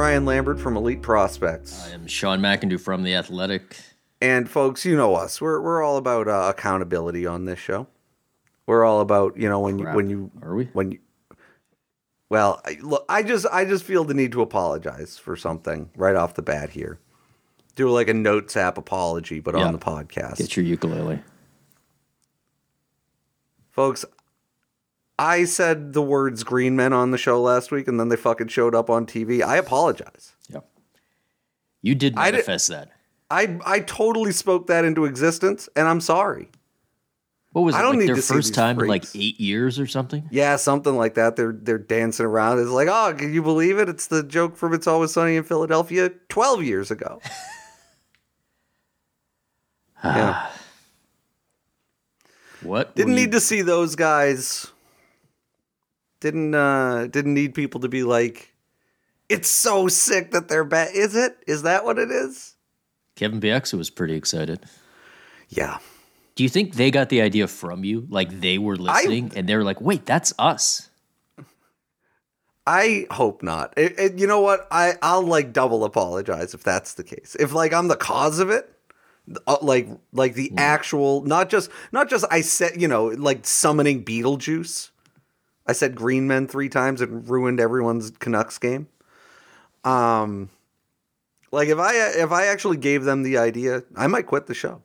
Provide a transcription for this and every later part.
Ryan Lambert from Elite Prospects. I am Sean McIndoe from The Athletic. And folks, you know us. We're all about accountability on this show. We're all about, you know, Are we? Well, look, I just feel the need to apologize for something right off the bat here. Do like a Notes app apology, but on the podcast. Get your ukulele. Folks, I said the words green men on the show last week, and then they fucking showed up on TV. I apologize. Yep. You did manifest that. I totally spoke that into existence, and I'm sorry. What was it, I don't need their to see first these time in freaks. like 8 years or something? Yeah, something like that. They're dancing around. It's like, oh, can you believe it? It's the joke from It's Always Sunny in Philadelphia 12 years ago. Yeah. What? Didn't need to see those guys. Didn't need people to be like, it's so sick that they're bad. Is it? Is that what it is? Kevin Bieksa was pretty excited. Yeah. Do you think they got the idea from you? Like they were listening and they were like, wait, that's us. I hope not. You know what? I'll like double apologize if that's the case. If like I'm the cause of it, like the actual, not just I said, you know, like summoning Beetlejuice. I said green men 3 times and ruined everyone's Canucks game. Like if I actually gave them the idea, I might quit the show.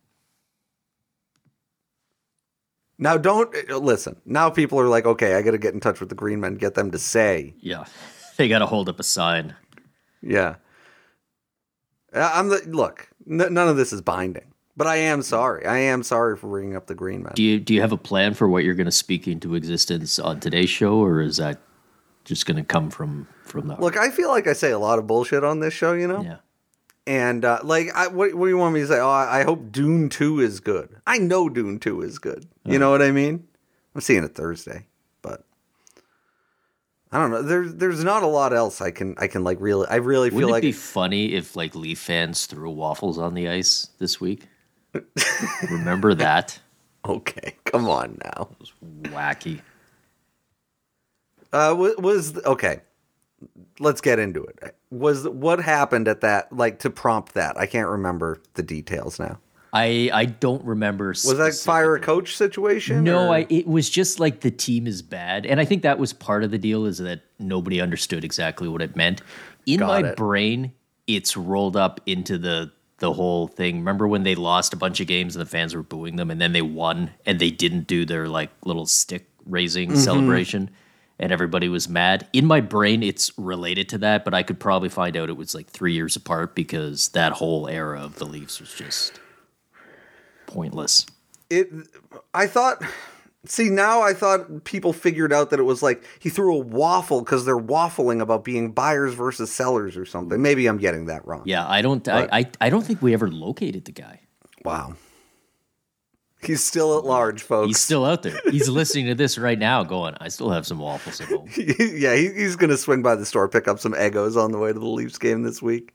Now don't listen. Now people are like, okay, I got to get in touch with the green men, get them to say. Yeah. They got to hold up a sign. Yeah. Look, none of this is binding, but I am sorry. I am sorry for bringing up the green men. Do you have a plan for what you're going to speak into existence on today's show, or is that just going to come from the heart? Look, I feel like I say a lot of bullshit on this show, you know? Yeah. And what do you want me to say? Oh, I hope Dune 2 is good. I know Dune 2 is good. You know what I mean? I'm seeing it Thursday, but I don't know. There's not a lot else I can like really. I really feel Wouldn't like it be funny if like Leaf fans threw waffles on the ice this week? Remember that? Okay, come on now. It was wacky. Okay. Let's get into it. What happened at that, like to prompt that? I can't remember the details now. I don't remember. Was that fire a coach situation? No, it was just like the team is bad. And I think that was part of the deal, is that nobody understood exactly what it meant. In my brain, it's rolled up into the whole thing. Remember when they lost a bunch of games and the fans were booing them, and then they won and they didn't do their like little stick raising celebration? And everybody was mad. In my brain, it's related to that, but I could probably find out it was like 3 years apart because that whole era of the Leafs was just pointless. I thought people figured out that it was like he threw a waffle because they're waffling about being buyers versus sellers or something. Maybe I'm getting that wrong. Yeah, I don't think we ever located the guy. Wow. He's still at large, folks. He's still out there. He's listening to this right now going, I still have some waffles at home. Yeah, he's going to swing by the store, pick up some Eggos on the way to the Leafs game this week.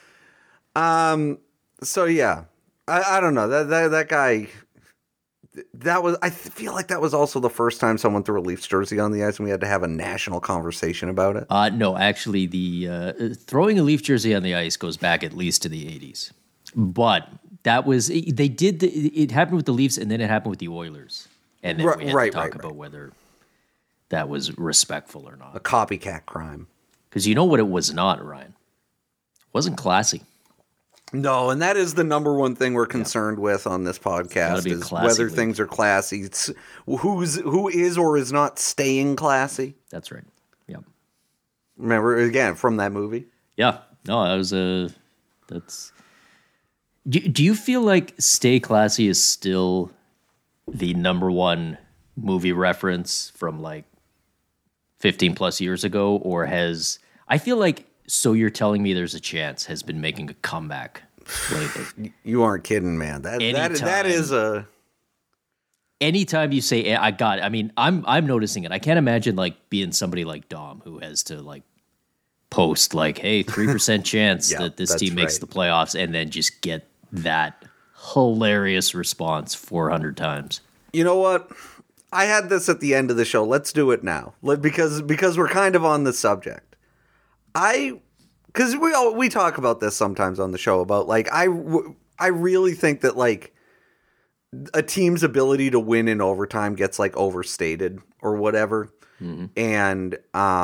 So, yeah. I don't know. That guy, I feel like that was also the first time someone threw a Leafs jersey on the ice and we had to have a national conversation about it. No, actually, the throwing a Leaf jersey on the ice goes back at least to the 80s. But that was, it happened with the Leafs and then it happened with the Oilers. And then we had to talk about whether that was respectful or not. A copycat crime. Because you know what it was not, Ryan? It wasn't classy. No, and that is the number one thing we're concerned with on this podcast, is whether things are classy. It's who is or is not staying classy. That's right. Yeah. Remember, again, from that movie? Yeah. No, that was that's... Do you feel like Stay Classy is still the number one movie reference from like 15 plus years ago, or I feel like So You're Telling Me There's a Chance has been making a comeback lately. You aren't kidding, man. That is a... Anytime you say, I'm noticing it. I can't imagine like being somebody like Dom who has to like post like, hey, 3% chance that this team makes the playoffs, and then just get that hilarious response 400 times. You know what? I had this at the end of the show. Let's do it now. Because we're kind of on the subject. I because we talk about this sometimes on the show about like I really think that like a team's ability to win in overtime gets like overstated or whatever, and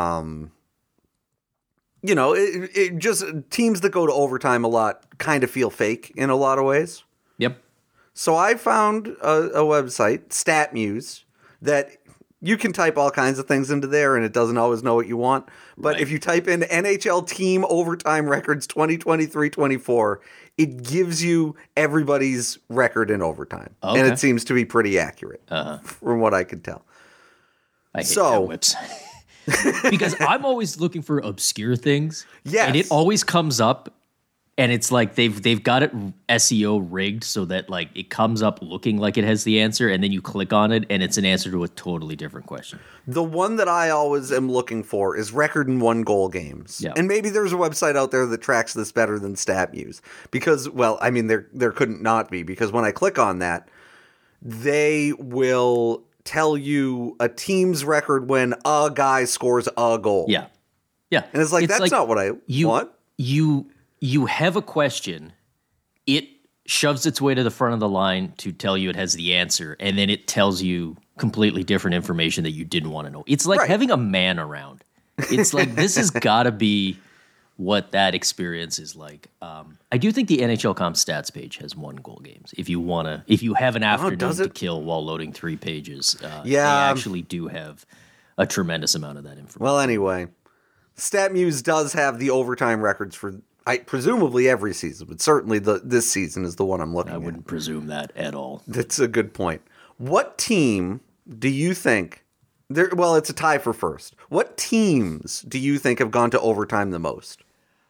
you know, it just teams that go to overtime a lot kind of feel fake in a lot of ways. Yep. So I found a website, StatMuse, that you can type all kinds of things into there and it doesn't always know what you want. But if you type in NHL team overtime records 2023-24, it gives you everybody's record in overtime. Okay. And it seems to be pretty accurate from what I could tell. I hate that website. Because I'm always looking for obscure things. Yes. And it always comes up and it's like they've got it SEO rigged so that like it comes up looking like it has the answer and then you click on it and it's an answer to a totally different question. The one that I always am looking for is record in 1-goal games. Yeah. And maybe there's a website out there that tracks this better than StatMuse because, well, I mean, there couldn't not be because when I click on that, they will tell you a team's record when a guy scores a goal. Yeah. Yeah. And it's like, that's like, not what I want. You have a question. It shoves its way to the front of the line to tell you it has the answer. And then it tells you completely different information that you didn't want to know. It's like having a man around. It's like, this has got to be what that experience is like. I do think the NHL.com stats page has 1-goal games. If you have an afternoon to kill while loading 3 pages, they actually do have a tremendous amount of that information. Well, anyway, StatMuse does have the overtime records for presumably every season, but certainly this season is the one I'm looking at. I wouldn't presume that at all. That's a good point. What team do you think? Well, it's a tie for first. What teams do you think have gone to overtime the most?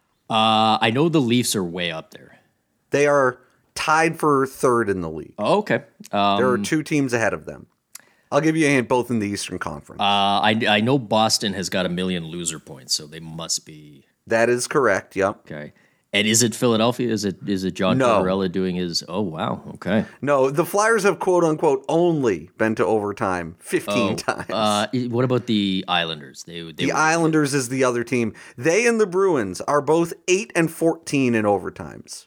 I know the Leafs are way up there. They are tied for third in the league. Oh, okay. There are 2 teams ahead of them. I'll give you a hint, both in the Eastern Conference. I know Boston has got 1 million loser points, so they must be. That is correct, yep. Okay. And is it Philadelphia? Is it John Tortorella doing his? Oh, wow. Okay. No, the Flyers have quote unquote only been to overtime 15 times. What about the Islanders? The Islanders is the other team. They and the Bruins are both 8-14 in overtimes.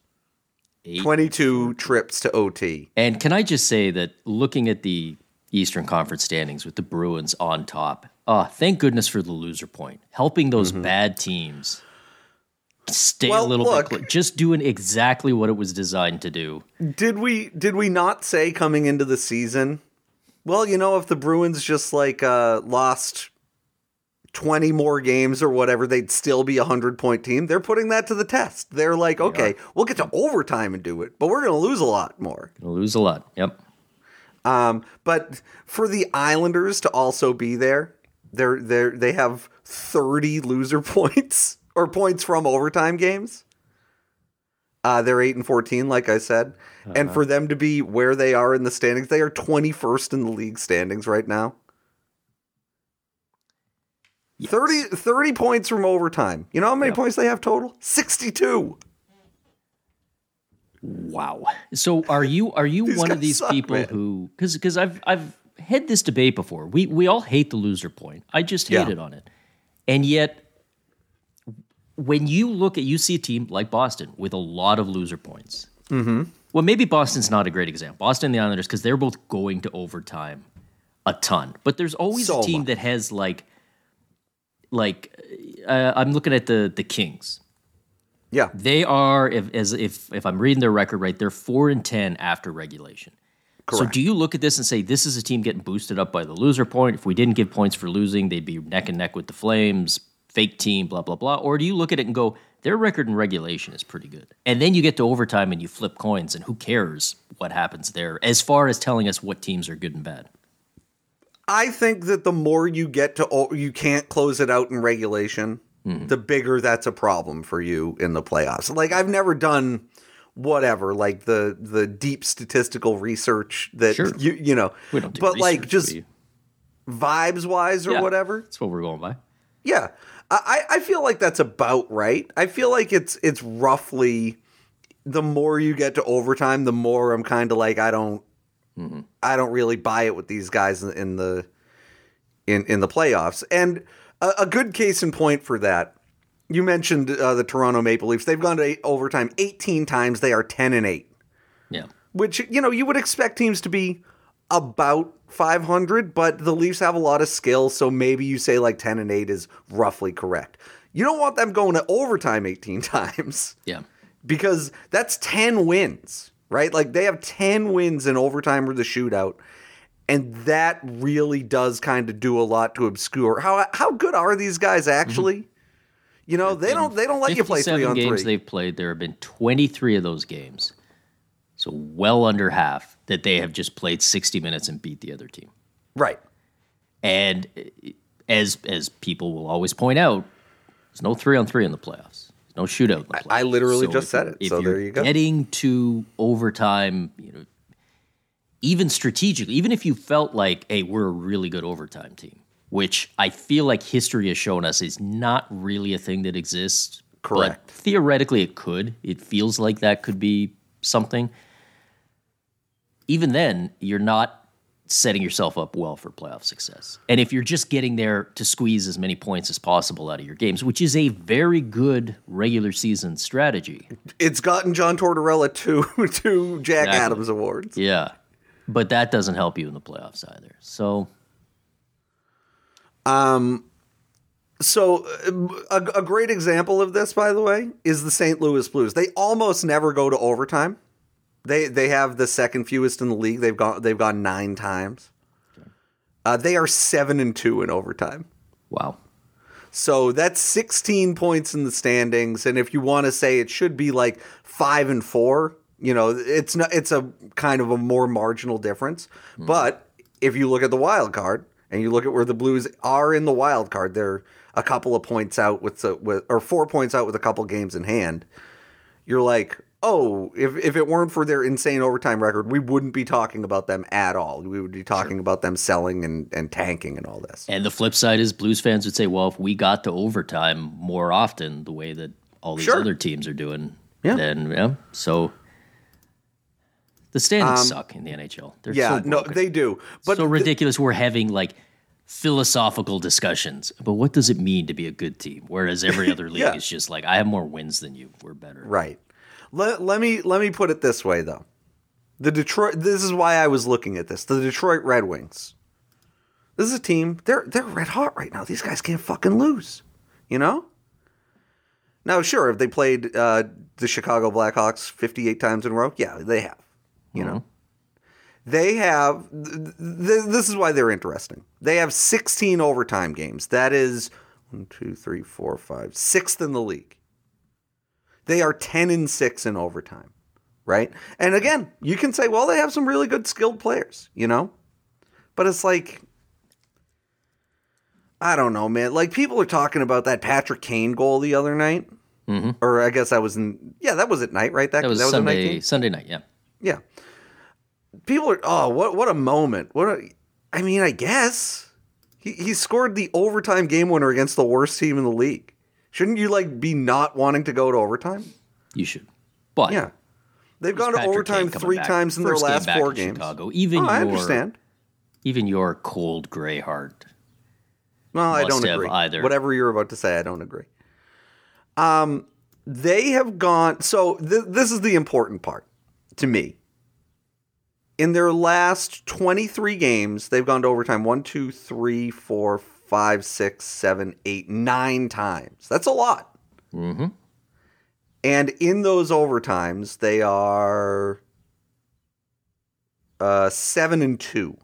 22 trips to OT. And can I just say that looking at the Eastern Conference standings with the Bruins on top, thank goodness for the loser point, helping those bad teams stay a little bit just doing exactly what it was designed to do. Did we not say coming into the season, well, you know, if the Bruins just like lost 20 more games or whatever, they'd still be a 100-point team? They're putting that to the test. They're like, okay, we'll get to overtime and do it, but we're going to lose a lot more. Gonna lose a lot. Yep. But for the Islanders to also be there, they have 30 loser points. Or points from overtime games. They're 8-14, like I said. And for them to be where they are in the standings, they are 21st in the league standings right now. Yes. 30 points from overtime. You know how many points they have total? 62. Wow. So are you one of these people who, because I've had this debate before. We all hate the loser point. I just hate it on it. And yet, when you see a team like Boston with a lot of loser points. Mm-hmm. Well, maybe Boston's not a great example. Boston and the Islanders, because they're both going to overtime a ton. But there's always a team that has like I'm looking at the Kings. Yeah, they are if I'm reading their record right, they're 4-10 after regulation. Correct. So do you look at this and say this is a team getting boosted up by the loser point? If we didn't give points for losing, they'd be neck and neck with the Flames. Fake team, blah, blah, blah? Or do you look at it and go, their record in regulation is pretty good? And then you get to overtime and you flip coins, and who cares what happens there as far as telling us what teams are good and bad? I think that the more you get to, you can't close it out in regulation, the bigger that's a problem for you in the playoffs. Like, I've never done whatever, like the deep statistical research that, you know, we don't do but research, like just vibes-wise or whatever. That's what we're going by. Yeah. I feel like that's about right. I feel like it's roughly the more you get to overtime, the more I'm kind of like I don't really buy it with these guys in the playoffs. And a good case in point for that You mentioned the Toronto Maple Leafs. They've gone to overtime 18 times. They are 10-8. Yeah. Which, you would expect teams to be about 500, but the Leafs have a lot of skill, so maybe you say like 10-8 is roughly correct. You don't want them going to overtime 18 times. Yeah. Because that's 10 wins, right? Like they have 10 wins in overtime or the shootout. And that really does kind of do a lot to obscure how good are these guys actually? Mm-hmm. They don't let you play 3-on-3. Games they've played, there have been 23 of those games. So well under half that they have just played 60 minutes and beat the other team. Right. And as people will always point out, there's no 3-on-3 in the playoffs. There's no shootout in the playoffs. I literally just said it. So there you go. Getting to overtime, even strategically, even if you felt like, hey, we're a really good overtime team, which I feel like history has shown us is not really a thing that exists. Correct. But theoretically, it could. It feels like that could be something. Even then, you're not setting yourself up well for playoff success. And if you're just getting there to squeeze as many points as possible out of your games, which is a very good regular season strategy. It's gotten John Tortorella two Jack Adams awards. Yeah. But that doesn't help you in the playoffs either. So a great example of this, by the way, is the St. Louis Blues. They almost never go to overtime. They have the second fewest in the league. They've gone 9 times. They are 7-2 in overtime. Wow. So that's 16 points in the standings. And if you want to say it should be like 5-4, it's a kind of a more marginal difference. Mm. But if you look at the wild card and you look at where the Blues are in the wild card, they're a couple of points out or 4 points out with a couple games in hand. You're like, oh, if it weren't for their insane overtime record, we wouldn't be talking about them at all. We would be talking about them selling and tanking and all this. And the flip side is Blues fans would say, well, if we got to overtime more often, the way that all these other teams are doing, then, so the standings suck in the NHL. They're so broken. They do. But so ridiculous. We're having like philosophical discussions, but what does it mean to be a good team? Whereas every other league is just like, I have more wins than you. We're better. Right. Let me put it this way, though. This is why I was looking at this. The Detroit Red Wings. This is a team, they're red hot right now. These guys can't fucking lose, Now, sure, if they played the Chicago Blackhawks 58 times in a row, yeah, they have, They have, this is why they're interesting. They have 16 overtime games. That is 1, 2, 3, 4, 5, 6th in the league. They are 10-6 in overtime, right? And again, you can say, well, they have some really good skilled players, But it's like, I don't know, man. Like, people are talking about that Patrick Kane goal the other night. Mm-hmm. Or I guess that was that was at night, right? That was Sunday night, yeah. Yeah. People are, what a moment. I guess. He scored the overtime game winner against the worst team in the league. Shouldn't you be not wanting to go to overtime? You should. But yeah. They've gone to overtime 3 times in their last 4 games. Chicago. I understand. Even your cold gray heart. Well, I don't agree. Either. Whatever you're about to say, I don't agree. They have gone. So this is the important part to me. In their last 23 games, they've gone to overtime 1, 2, 3, 4, 5, 6, 7, 8, 9 times. That's a lot. Mm-hmm. And in those overtimes, they are 7-2.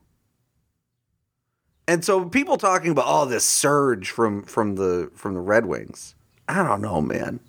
And so people talking about this surge from the Red Wings. I don't know, man.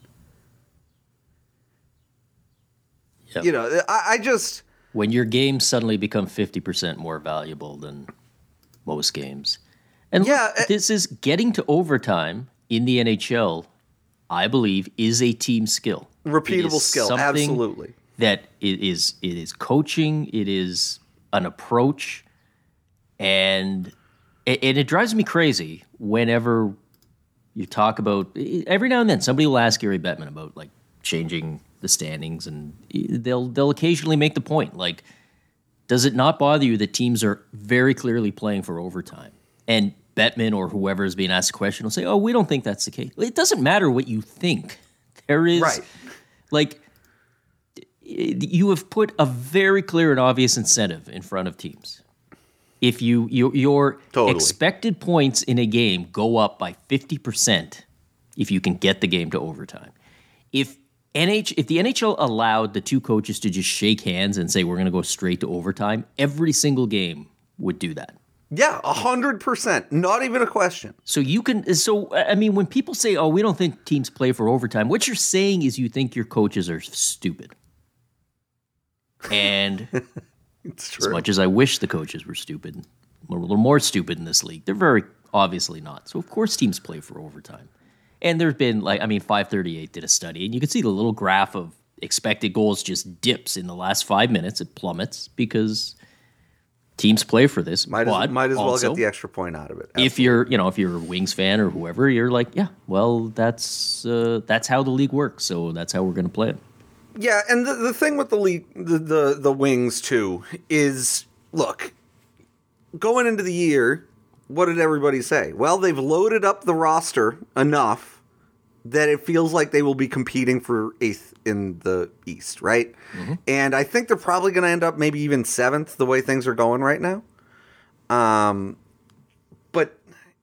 Yep. I just, when your games suddenly become 50% more valuable than most games. And look, this is getting to overtime in the NHL, I believe, is a team skill. Repeatable skill, absolutely. That it is coaching, it is an approach, and it drives me crazy whenever you talk about, every now and then somebody will ask Gary Bettman about like changing the standings, and they'll occasionally make the point, like, does it not bother you that teams are very clearly playing for overtime? And Bettman or whoever is being asked a question will say, "Oh, we don't think that's the case." It doesn't matter what you think. There is like you have put a very clear and obvious incentive in front of teams. If your expected points in a game go up by 50% if you can get the game to overtime. If the NHL allowed the two coaches to just shake hands and say we're going to go straight to overtime, every single game would do that. Yeah, 100%. Not even a question. So I mean, when people say, "Oh, we don't think teams play for overtime," what you're saying is you think your coaches are stupid. And it's true. As much as I wish the coaches were stupid, a little more stupid in this league, they're very obviously not. So of course teams play for overtime. And there's been 538 did a study, and you can see the little graph of expected goals just dips in the last 5 minutes. It plummets because teams play for this. Might as well get the extra point out of it. Absolutely. If you're a Wings fan or whoever, you're like, yeah, well, that's how the league works. So that's how we're going to play it. Yeah, and the thing with the league, the Wings too, is look, going into the year, what did everybody say? Well, they've loaded up the roster enough that it feels like they will be competing for 8th in the East, right? Mm-hmm. And I think they're probably going to end up maybe even 7th the way things are going right now. But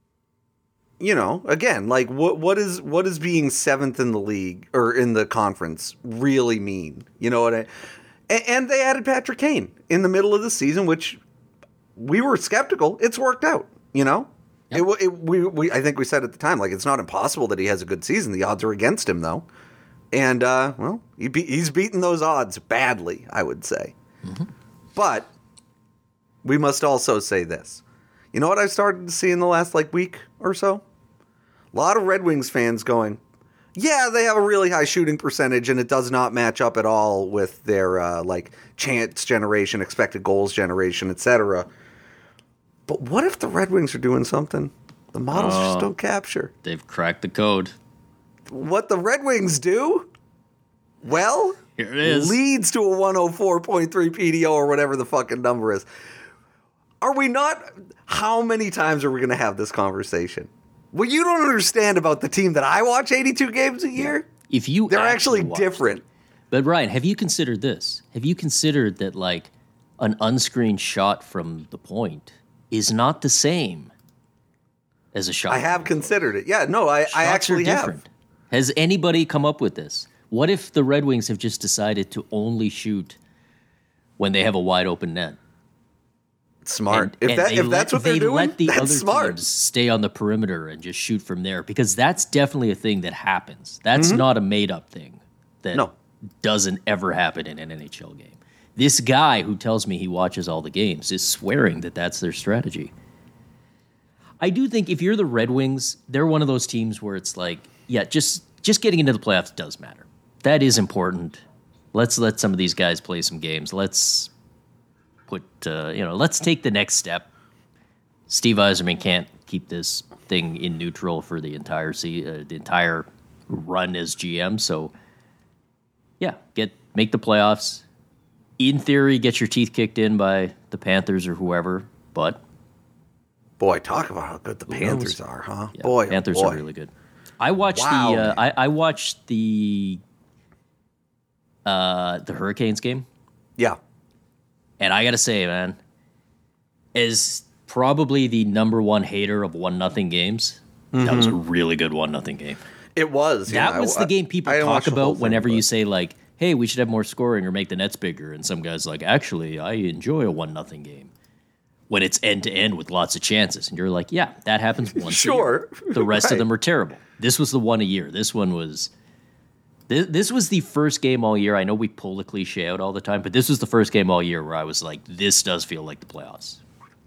again, like what is being 7th in the league or in the conference really mean? You know what and they added Patrick Kane in the middle of the season, which we were skeptical. It's worked out, Yep. I think we said at the time, like, it's not impossible that he has a good season. The odds are against him, though. And, he's beaten those odds badly, I would say. Mm-hmm. But we must also say this. You know what I've started to see in the last, week or so? A lot of Red Wings fans going, yeah, they have a really high shooting percentage, and it does not match up at all with their, chance generation, expected goals generation, etc. But what if the Red Wings are doing something the models just don't capture? They've cracked the code. What the Red Wings do? Well, here it is. Leads to a 104.3 PDO or whatever the fucking number is. Are we not? How many times are we going to have this conversation? What you don't understand about the team that I watch 82 games a year? They're actually different. But Ryan, have you considered this? Have you considered that an unscreened shot from the point is not the same as a shot? I have considered it. Yeah, no, I actually have. Has anybody come up with this? What if the Red Wings have just decided to only shoot when they have a wide open net? Smart. If that's what they're doing, let the other smart. Teams stay on the perimeter and just shoot from there, because that's definitely a thing that happens. That's not a made-up thing that doesn't ever happen in an NHL game. This guy who tells me he watches all the games is swearing that that's their strategy. I do think if you're the Red Wings, they're one of those teams where it's just getting into the playoffs does matter. That is important. Let's let some of these guys play some games. Let's let's take the next step. Steve Yzerman can't keep this thing in neutral for the entire run as GM. So, make the playoffs. In theory, get your teeth kicked in by the Panthers or whoever. But boy, talk about how good the Panthers are, huh? Yeah, boy, Panthers are really good. I watched I watched the Hurricanes game. Yeah. And I got to say, man, as probably the number one hater of 1-0 games, that was a really good 1-0 game. It was. That was the game people talk about whenever you say, hey, we should have more scoring or make the nets bigger. And some guys actually, I enjoy a 1-0 game when it's end-to-end with lots of chances. And you're like, yeah, that happens once a year. The rest of them are terrible. This was the one a year. This one was... This was the first game all year. I know we pull the cliche out all the time, but this was the first game all year where I was like, this does feel like the playoffs.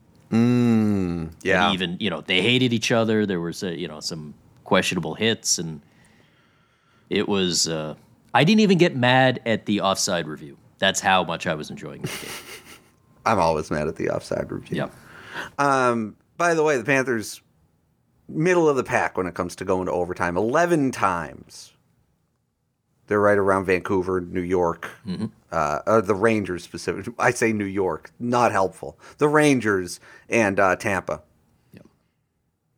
Yeah. And even, they hated each other. There was, some questionable hits, and it was, I didn't even get mad at the offside review. That's how much I was enjoying this game. I'm always mad at the offside review. Yeah. By the way, the Panthers, middle of the pack when it comes to going to overtime, 11 times. They're right around Vancouver, New York, the Rangers specifically. I say New York, not helpful. The Rangers and Tampa. Yep.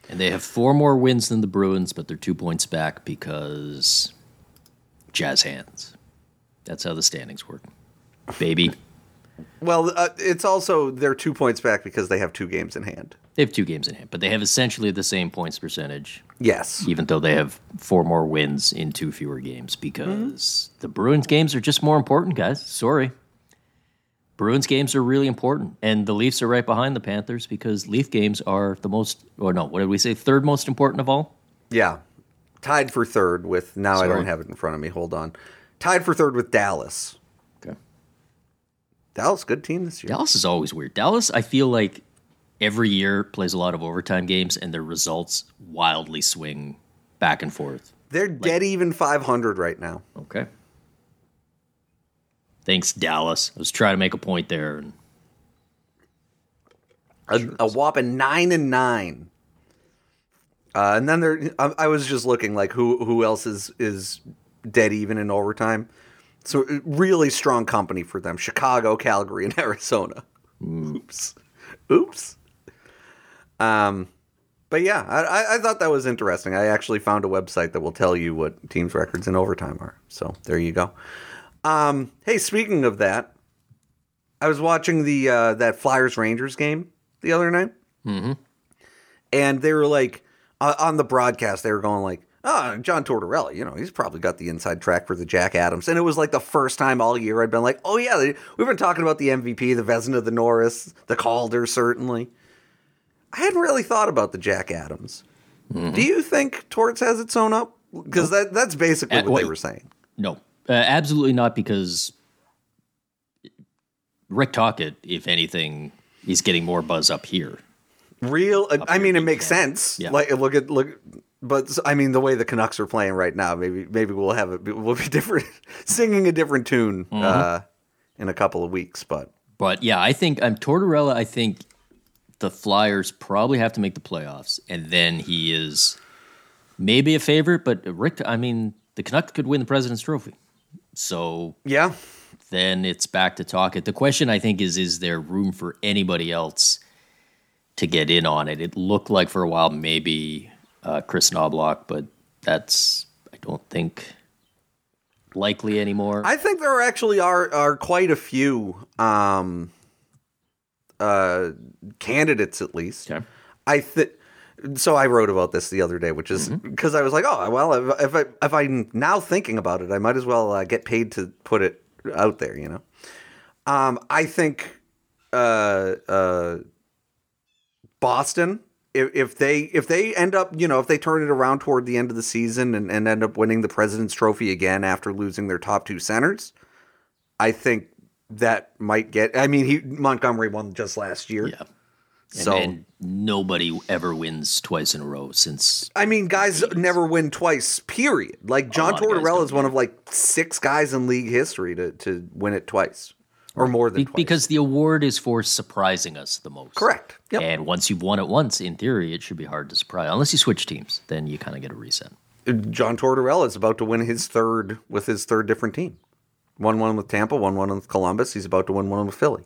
And they have 4 more wins than the Bruins, but they're 2 points back because Jazz hands. That's how the standings work, baby. Well, it's also they're 2 points back because they have 2 games in hand. They have 2 games in hand, but they have essentially the same points percentage. Yes. Even though they have 4 more wins in 2 fewer games because the Bruins games are just more important, guys. Sorry. Bruins games are really important, and the Leafs are right behind the Panthers because Leaf games are the most, or no, what did we say, 3rd most important of all? Yeah. Tied for 3rd with, now I don't have it in front of me, hold on. Tied for 3rd with Dallas. Okay. Dallas, good team this year. Dallas is always weird. Dallas, I feel like every year plays a lot of overtime games, and their results wildly swing back and forth. They're dead even 500 right now. Okay. Thanks, Dallas. I was trying to make a point there. A whopping 9-9. And then I was just looking like who else is dead even in overtime. So really strong company for them. Chicago, Calgary, and Arizona. Oops. But yeah, I thought that was interesting. I actually found a website that will tell you what teams' records in overtime are. So there you go. Hey, speaking of that, I was watching that Flyers-Rangers game the other night. Mm-hmm. And they were like, on the broadcast, they were going like, John Tortorella, he's probably got the inside track for the Jack Adams. And it was like the first time all year I'd been like, oh yeah, we've been talking about the MVP, the Vezina, the Norris, the Calder, certainly. I hadn't really thought about the Jack Adams. Mm-hmm. Do you think Torts has its own up? Because that's basically what they were saying. No, absolutely not, because Rick Tocchet, if anything, he's getting more buzz up here. It makes sense. Yeah. Like look. But I mean, the way the Canucks are playing right now, maybe we'll be different, singing a different tune in a couple of weeks. But yeah, I think Tortorella. I think the Flyers probably have to make the playoffs, and then he is maybe a favorite. But Rick, the Canucks could win the President's Trophy. So yeah, then it's back to Tocchet. The question, I think, is there room for anybody else to get in on it? It looked like for a while maybe Chris Knobloch, but that's, I don't think, likely anymore. I think there actually are quite a few candidates, at least. Okay. So I wrote about this the other day, which is because I was like, oh, well, if I'm now thinking about it, I might as well get paid to put it out there, I think Boston, if they end up, if they turn it around toward the end of the season and end up winning the President's Trophy again after losing their top 2 centers, I think that might get. Montgomery won just last year. Yeah. And nobody ever wins twice in a row since. Guys never win twice, period. Like John Tortorella is one of like 6 guys in league history to win it twice. Or more than twice. Because the award is for surprising us the most. Correct. Yep. And once you've won it once, in theory, it should be hard to surprise. Unless you switch teams, then you kind of get a reset. John Tortorella is about to win his third different team. Won one with Tampa, won one with Columbus. He's about to win one with Philly.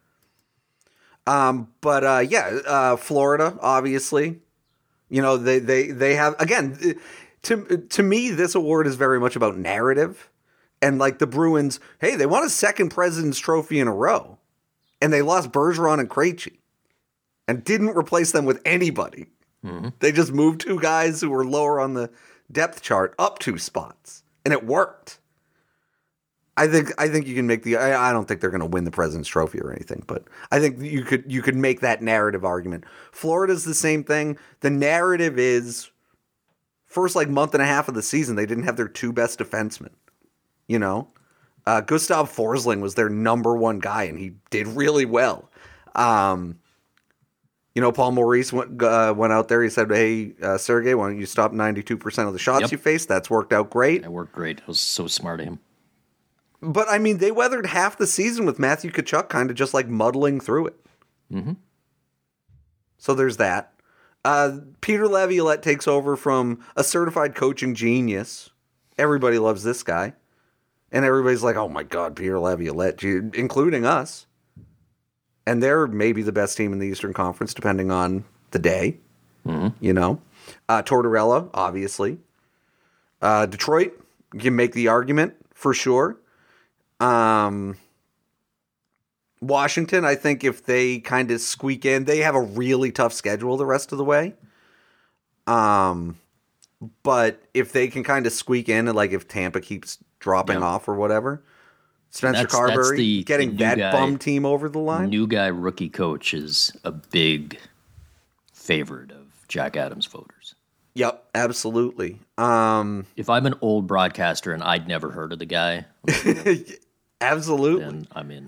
Florida, obviously. They have, again, to me, this award is very much about narrative. And like the Bruins, hey, they won a 2nd President's Trophy in a row. And they lost Bergeron and Krejci. And didn't replace them with anybody. Mm-hmm. They just moved 2 guys who were lower on the depth chart up 2 spots. And it worked. I think you can make I don't think they're going to win the President's Trophy or anything, but I think you could make that narrative argument. Florida's the same thing. The narrative is first month and a half of the season, they didn't have their 2 best defensemen. Gustav Forsling was their number 1 guy, and he did really well. Paul Maurice went out there. He said, "Hey, Sergei, why don't you stop 92% of the shots you face?" That's worked out great. That worked great. It was so smart of him. But they weathered half the season with Matthew Tkachuk kind of just muddling through it. Mm-hmm. So there's that. Peter Laviolette takes over from a certified coaching genius. Everybody loves this guy. And everybody's like, oh my God, Peter Laviolette, including us. And they're maybe the best team in the Eastern Conference, depending on the day. You know, Tortorella, obviously. Detroit, you can make the argument for sure. Washington, I think if they kind of squeak in, they have a really tough schedule the rest of the way. But if they can kind of squeak in, and like if Tampa keeps dropping off or whatever, Spencer Carberry getting that bum team over the line. New guy rookie coach is a big favorite of Jack Adams voters. Yep, absolutely. If I'm an old broadcaster and I'd never heard of the guy, absolutely, then I'm in.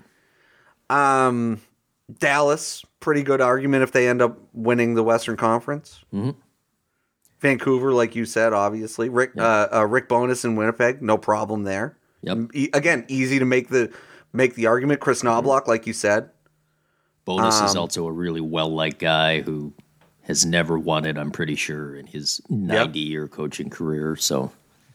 Dallas, pretty good argument if they end up winning the Western Conference. Mm-hmm. Vancouver, like you said, obviously. Rick Bowness in Winnipeg, no problem there. Yep. Again, easy to make the argument. Chris Knobloch, like you said. Bowness is also a really well-liked guy who has never won it, I'm pretty sure, in his 90-year coaching career. So,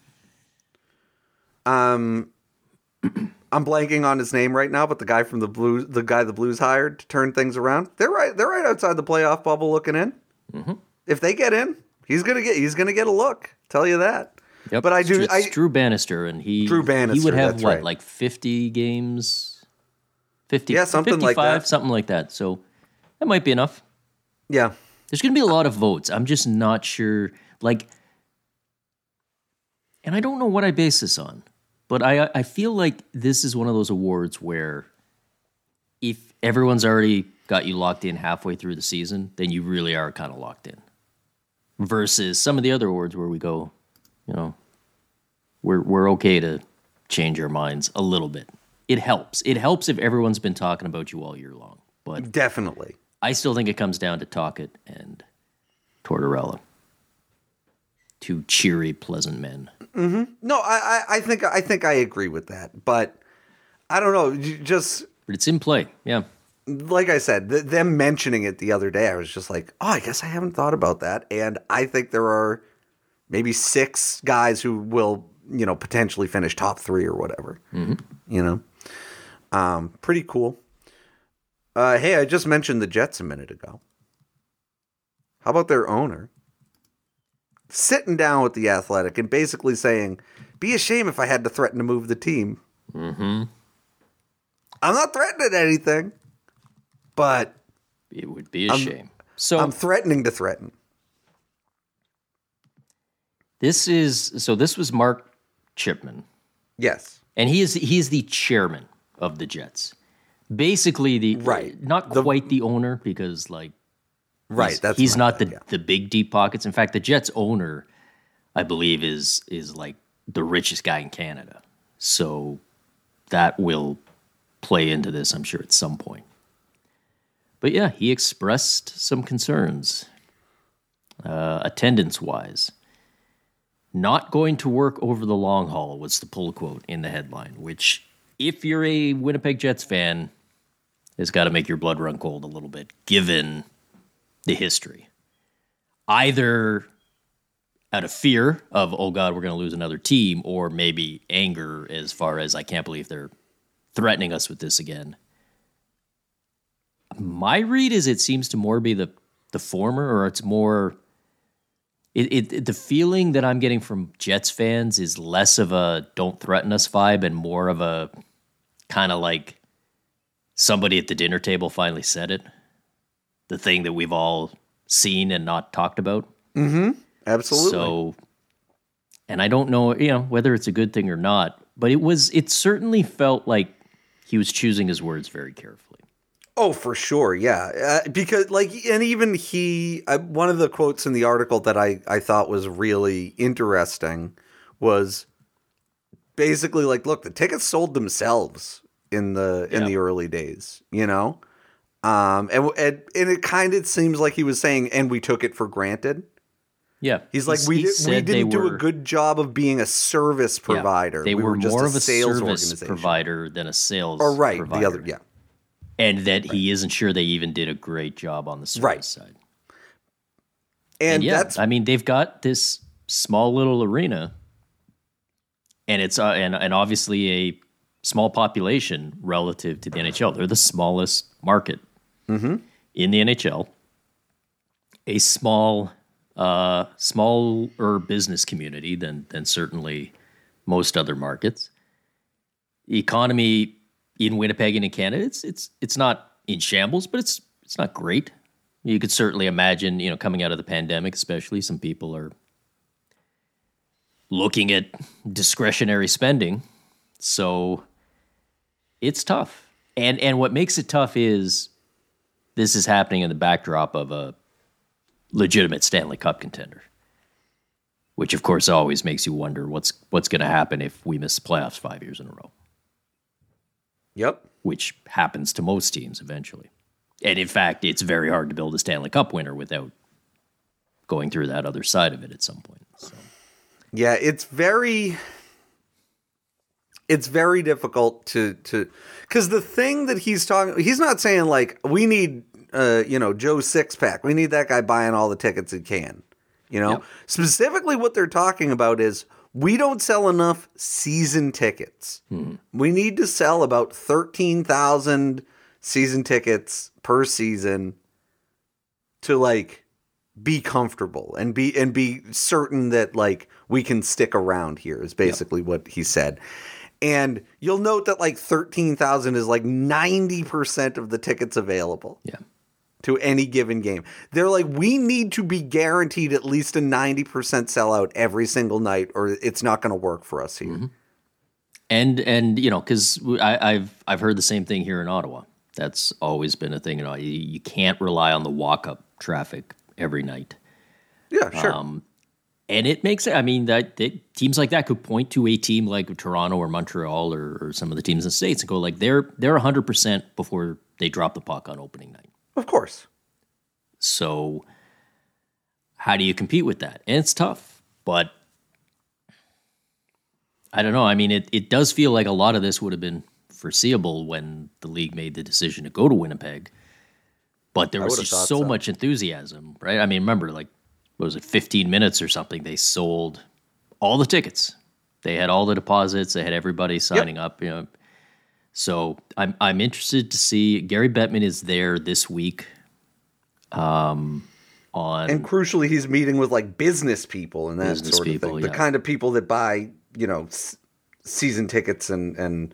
I'm blanking on his name right now, but the guy from the Blues hired to turn things around. They're right outside the playoff bubble looking in. Mm-hmm. If they get in, he's gonna get a look. Tell you that. Yep. But it's Drew Bannister, and he would have right. like 50 games, 50, something 55, like that, something like that. So that might be enough. Yeah, there's going to be a lot of votes. I'm just not sure. Like, and I don't know what I base this on, but I feel like this is one of those awards where if everyone's already got you locked in halfway through the season, then you really are kind of locked in. Versus some of the other awards where we go, you know, we're okay to change our minds a little bit. It helps. It helps if everyone's been talking about you all year long. But definitely, I still think it comes down to Tocchet and Tortorella. Two cheery, pleasant men. Mm-hmm. No, I think I agree with that, but I don't know. But it's in play. Yeah. Like I said, them mentioning it the other day, I was just like, oh, I guess I haven't thought about that. And I think there are maybe 6 guys who will, you know, potentially finish top 3 or whatever. Mm-hmm. You know, pretty cool. Hey, I just mentioned the Jets a minute ago. How about their owner sitting down with the Athletic and basically saying, be a shame if I had to threaten to move the team. Mm-hmm. I'm not threatening anything. But it would be a shame. So I'm threatening to threaten. This was Mark Chipman. Yes. And he is the chairman of the Jets. Basically not quite the owner because he's not the big deep pockets. In fact, the Jets owner, I believe, is like the richest guy in Canada. So that will play into this, I'm sure, at some point. But yeah, he expressed some concerns, attendance-wise. Not going to work over the long haul was the pull quote in the headline, which, if you're a Winnipeg Jets fan, has got to make your blood run cold a little bit, given the history. Either out of fear of, oh God, we're going to lose another team, or maybe anger as far as, I can't believe they're threatening us with this again. My read is it seems to more be the former, or it's more... the feeling that I'm getting from Jets fans is less of a don't threaten us vibe and more of a kind of like somebody at the dinner table finally said it. The thing that we've all seen and not talked about. Mm-hmm. Absolutely. So, and I don't know, whether it's a good thing or not, but it certainly felt like he was choosing his words very carefully. Oh, for sure, yeah. Because, and even one of the quotes in the article that I thought was really interesting was basically like, look, the tickets sold themselves in the early days, and it kind of seems like he was saying, and we took it for granted. Yeah, he's like, we didn't do a good job of being a service provider. Yeah, they were just more a of a sales service provider than a sales. Provider. The other, yeah. And that he isn't sure they even did a great job on the service side. And they've got this small little arena, and it's and obviously a small population relative to the NHL. They're the smallest market in the NHL, a smaller business community than certainly most other markets. The economy in Winnipeg and in Canada, it's not in shambles, but it's not great. You could certainly imagine, coming out of the pandemic, especially, some people are looking at discretionary spending. So it's tough. And what makes it tough is this is happening in the backdrop of a legitimate Stanley Cup contender, which of course always makes you wonder what's going to happen if we miss the playoffs 5 years in a row. Yep. Which happens to most teams eventually. And in fact, it's very hard to build a Stanley Cup winner without going through that other side of it at some point. So. Yeah, it's very difficult to because the thing that he's not saying like we need Joe Sixpack. We need that guy buying all the tickets he can. Yep. Specifically what they're talking about is we don't sell enough season tickets. We need to sell about 13,000 season tickets per season to like be comfortable and be certain that like we can stick around here is basically what he said. And you'll note that like 13,000 is like 90% of the tickets available. Yeah. To any given game. They're like, we need to be guaranteed at least a 90% sellout every single night or it's not going to work for us here. Mm-hmm. And because I've heard the same thing here in Ottawa. That's always been a thing. You can't rely on the walk-up traffic every night. Yeah, sure. And it makes it, teams like that could point to a team like Toronto or Montreal or some of the teams in the States and go like, they're 100% before they drop the puck on opening night. Of course. So how do you compete with that? And it's tough, but I don't know. It does feel like a lot of this would have been foreseeable when the league made the decision to go to Winnipeg, but there was just so much enthusiasm, right? Remember, like, what was it, 15 minutes or something, they sold all the tickets. They had all the deposits. They had everybody signing up, So I'm interested to see. Gary Bettman is there this week. And crucially, he's meeting with like business people and that sort of thing. The kind of people that buy, season tickets and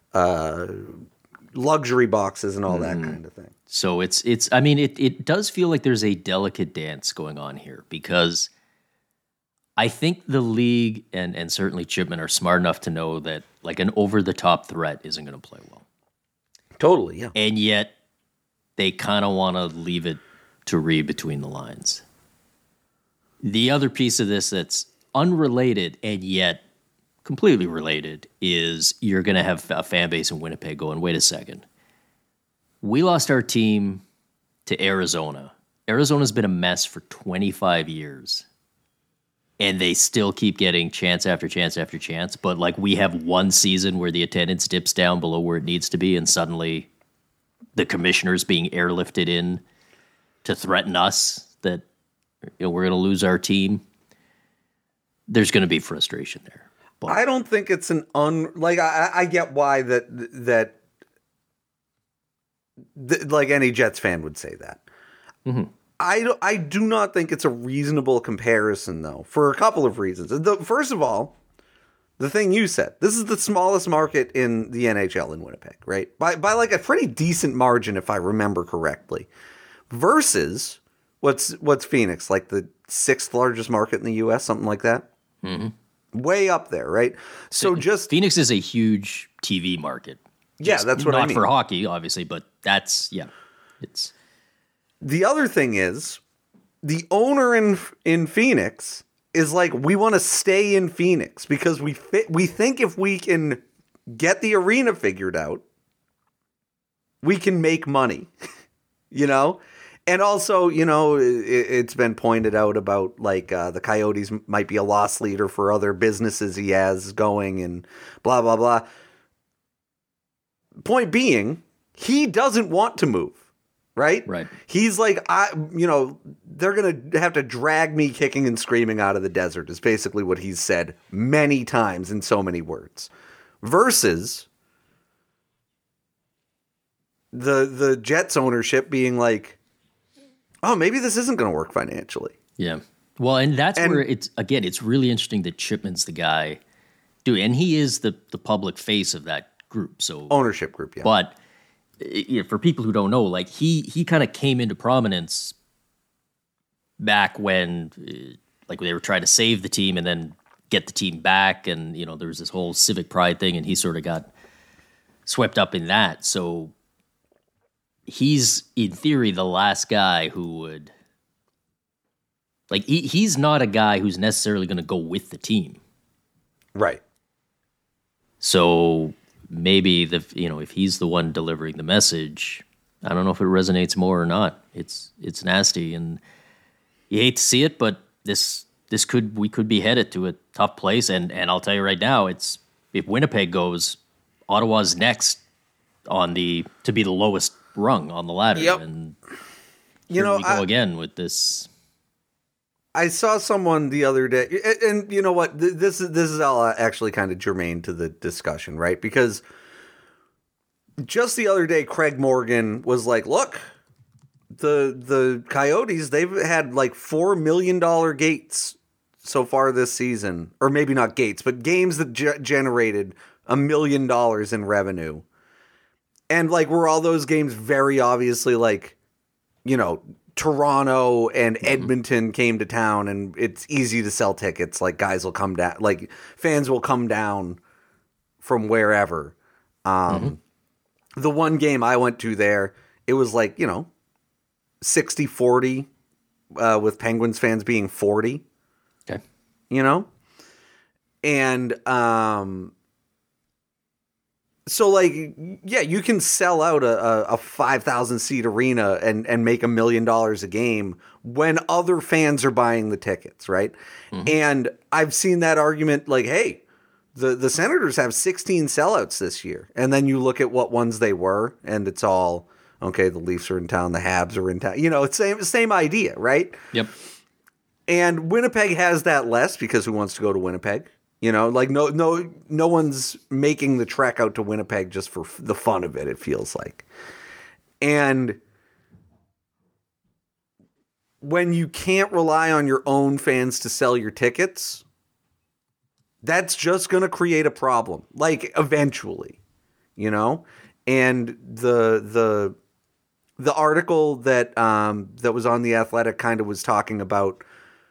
luxury boxes and all that kind of thing. So it does feel like there's a delicate dance going on here because I think the league and certainly Chipman are smart enough to know that like an over-the-top threat isn't going to play well. Totally, yeah. And yet they kind of want to leave it to read between the lines. The other piece of this that's unrelated and yet completely related is you're going to have a fan base in Winnipeg going, wait a second. We lost our team to Arizona. Arizona's been a mess for 25 years. And they still keep getting chance after chance after chance. But like we have one season where the attendance dips down below where it needs to be. And suddenly the commissioner's being airlifted in to threaten us that we're going to lose our team. There's going to be frustration there. But I don't think it's I get why that like any Jets fan would say that. Mm-hmm. I do not think it's a reasonable comparison, though, for a couple of reasons. First of all, the thing you said, this is the smallest market in the NHL in Winnipeg, right? By like a pretty decent margin, if I remember correctly. Versus what's Phoenix, like the 6th largest market in the U.S., something like that? Mm-hmm. Way up there, right? So Phoenix is a huge TV market. Yeah, that's what I mean. Not for hockey, obviously, but it's... The other thing is, the owner in Phoenix is like, we want to stay in Phoenix because we think if we can get the arena figured out, we can make money, And also, it's been pointed out about like the Coyotes might be a loss leader for other businesses he has going and blah, blah, blah. Point being, he doesn't want to move. Right? Right. He's like, they're going to have to drag me kicking and screaming out of the desert is basically what he's said many times in so many words. Versus the Jets ownership being like, oh, maybe this isn't going to work financially. Yeah. Well, and that's where it's really interesting that Chipman's the guy, dude, and he is the public face of that group. So ownership group, yeah. But for people who don't know, like he kind of came into prominence back when like they were trying to save the team and then get the team back, and there was this whole civic pride thing, and he sort of got swept up in that. So he's in theory the last guy who would he's not a guy who's necessarily going to go with the team, right? So maybe if he's the one delivering the message, I don't know if it resonates more or not. It's nasty, and you hate to see it, but we could be headed to a tough place, and I'll tell you right now, if Winnipeg goes, Ottawa's next to be the lowest rung on the ladder. Yep. And we go again with this. I saw someone the other day, and you know what? This is all actually kind of germane to the discussion, right? Because just the other day, Craig Morgan was like, "Look, the Coyotes, they've had like $4 million gates so far this season, or maybe not gates, but games that generated $1 million in revenue." And like, were all those games very obviously like, Toronto and Edmonton came to town, and it's easy to sell tickets. Like, guys will come down, like fans will come down from wherever. The one game I went to there, it was like, 60-40 with Penguins fans being 40. Okay. And so like, yeah, you can sell out a 5,000 seat arena and make $1 million a game when other fans are buying the tickets, right? And I've seen that argument like, hey, the Senators have 16 sellouts this year. And then you look at what ones they were, and it's all, okay, the Leafs are in town, the Habs are in town. It's same idea, right? Yep. And Winnipeg has that less because who wants to go to Winnipeg? Like no one's making the trek out to Winnipeg just for the fun of it, it feels like. And when you can't rely on your own fans to sell your tickets, that's just going to create a problem, like eventually, And the article that was on The Athletic kind of was talking about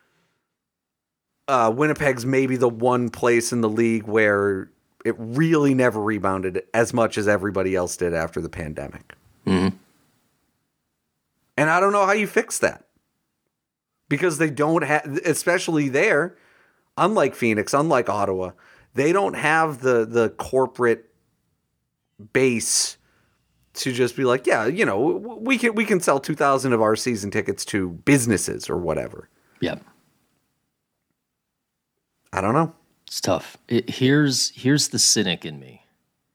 Winnipeg's maybe the one place in the league where it really never rebounded as much as everybody else did after the pandemic. Mm-hmm. And I don't know how you fix that. Because they don't have, especially there, unlike Phoenix, unlike Ottawa, they don't have the corporate base to just be like, yeah, we can sell 2,000 of our season tickets to businesses or whatever. Yeah. I don't know. It's tough. Here's the cynic in me.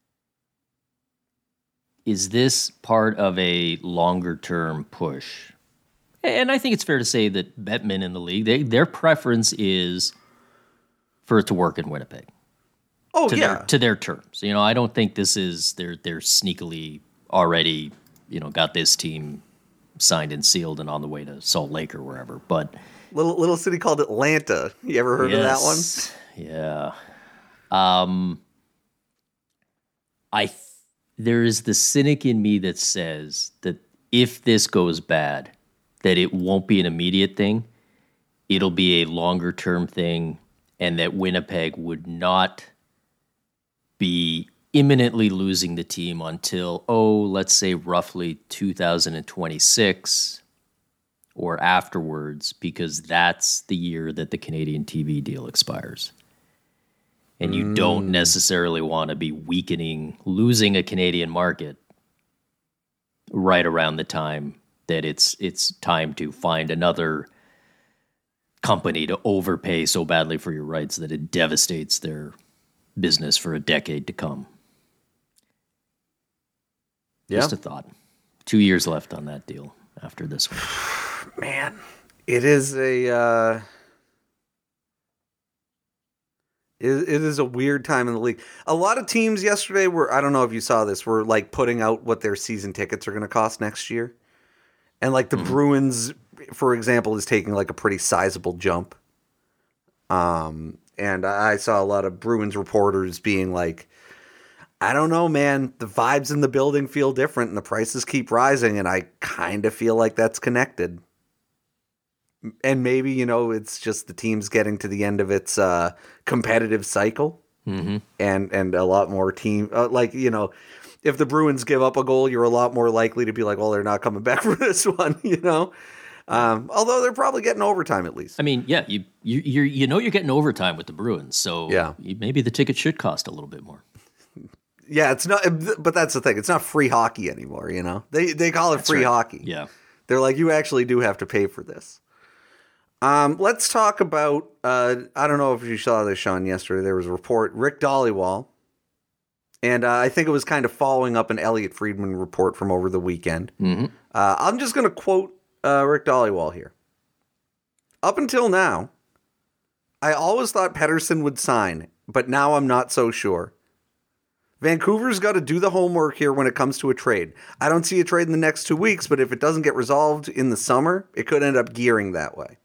Is this part of a longer term push? And I think it's fair to say that Bettman in the league, their preference is for it to work in Winnipeg. Oh, to their terms. I don't think this is they're sneakily already, got this team signed and sealed and on the way to Salt Lake or wherever. But little city called Atlanta. You ever heard of that one? Yeah. There is the cynic in me that says that if this goes bad, that it won't be an immediate thing. It'll be a longer term thing, and that Winnipeg would not be imminently losing the team until, let's say roughly 2026 or afterwards, because that's the year that the Canadian TV deal expires. And you don't necessarily want to be losing a Canadian market right around the time that it's time to find another company to overpay so badly for your rights that it devastates their business for a decade to come. Yeah. Just a thought. 2 years left on that deal after this one. Man, it is a it is a weird time in the league. A lot of teams yesterday were, I don't know if you saw this, were like putting out what their season tickets are going to cost next year. And like the Bruins, for example, is taking like a pretty sizable jump. And I saw a lot of Bruins reporters being like, I don't know, man, the vibes in the building feel different and the prices keep rising. And I kind of feel like that's connected. And maybe, you know, it's just the team's getting to the end of its competitive cycle. Mm-hmm. And a lot more team, like, you know, if the Bruins give up a goal, you're a lot more likely to be like, well, they're not coming back for this one, you know? Although they're probably getting overtime at least. I mean, yeah, you know you're getting overtime with the Bruins, so yeah. Maybe the ticket should cost a little bit more. Yeah, it's not, but that's the thing. It's not free hockey anymore, you know? They call it free hockey. Yeah. They're like, you actually do have to pay for this. Let's talk about, I don't know if you saw this, Sean, yesterday. There was a report, Rick Dhaliwal, and I think it was kind of following up an Elliot Friedman report from over the weekend. Mm-hmm. I'm just going to quote Rick Dhaliwal here. Up until now, I always thought Pettersson would sign, but now I'm not so sure. Vancouver's got to do the homework here when it comes to a trade. I don't see a trade in the next 2 weeks, but if it doesn't get resolved in the summer, it could end up gearing that way.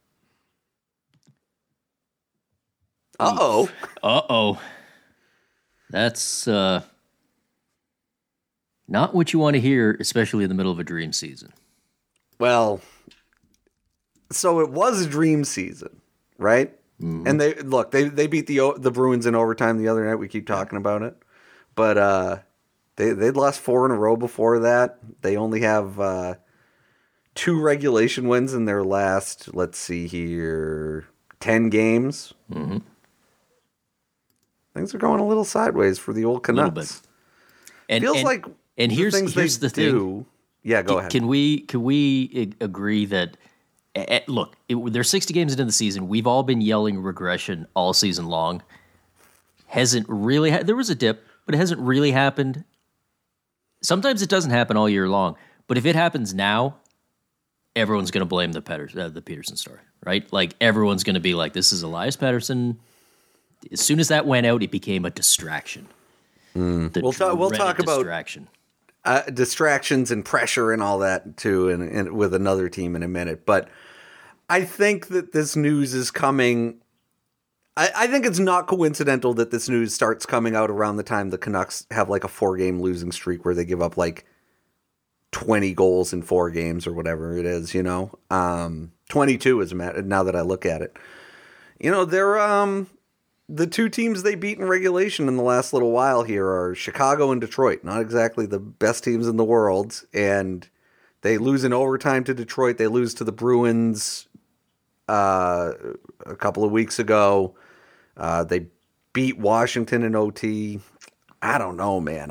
Uh-oh. Uh-oh. That's not what you want to hear, especially in the middle of a dream season. Well, so it was a dream season, right? Mm-hmm. And they beat the Bruins in overtime the other night. We keep talking about it. But they'd lost 4 in a row before that. They only have 2 regulation wins in their last, let's see here, 10 games. Mm-hmm. Things are going a little sideways for the old Canucks. And here's the thing. Yeah, go ahead. Can we agree that look, they're 60 games into the season. We've all been yelling regression all season long. Hasn't really there was a dip, but it hasn't really happened. Sometimes it doesn't happen all year long, but if it happens now, everyone's going to blame the Peterson story, right? Like everyone's going to be like, this is Elias Pettersson. As soon as that went out, it became a distraction. We'll talk distraction. About distractions and pressure and all that too, and with another team in a minute. But I think that this news is coming. I think it's not coincidental that this news starts coming out around the time the Canucks have like a 4-game losing streak where they give up like 20 goals in 4 games or whatever it is, you know. 22 is now that I look at it. You know, they're the 2 teams they beat in regulation in the last little while here are Chicago and Detroit. Not exactly the best teams in the world. And they lose in overtime to Detroit. They lose to the Bruins a couple of weeks ago. They beat Washington in OT. I don't know, man.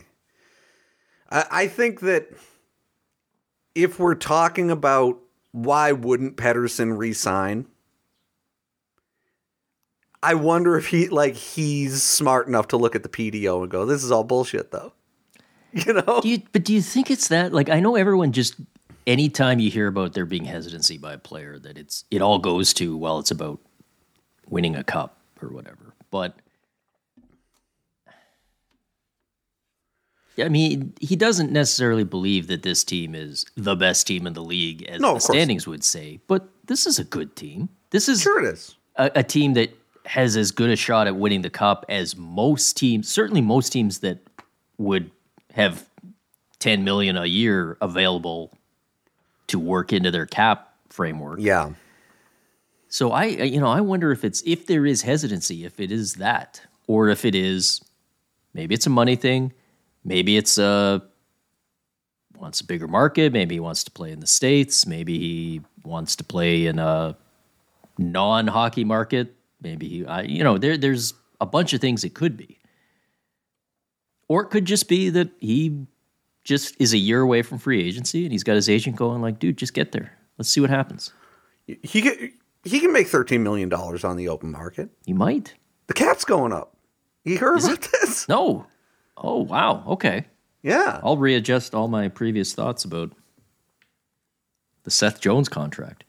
I think that if we're talking about why wouldn't Pettersson re-sign, I wonder if he's smart enough to look at the PDO and go, this is all bullshit, though. You know? Do you think it's that? Like, I know everyone just, anytime you hear about there being hesitancy by a player, that it all goes to, well, it's about winning a cup or whatever. But, I mean, he doesn't necessarily believe that this team is the best team in the league, as the standings would say. But this is a good team. This is sure it is a team that has as good a shot at winning the cup as most teams, certainly most teams that would have $10 million a year available to work into their cap framework. Yeah. So I wonder if there is hesitancy, if it is that, or if it is, maybe it's a money thing, maybe it's wants a bigger market, maybe he wants to play in the States, maybe he wants to play in a non-hockey market. Maybe there's a bunch of things it could be. Or it could just be that he just is a year away from free agency and he's got his agent going like, dude, just get there. Let's see what happens. He can make $13 million on the open market. He might. The cap's going up. You heard about this? No. Oh, wow. Okay. Yeah. I'll readjust all my previous thoughts about the Seth Jones contract.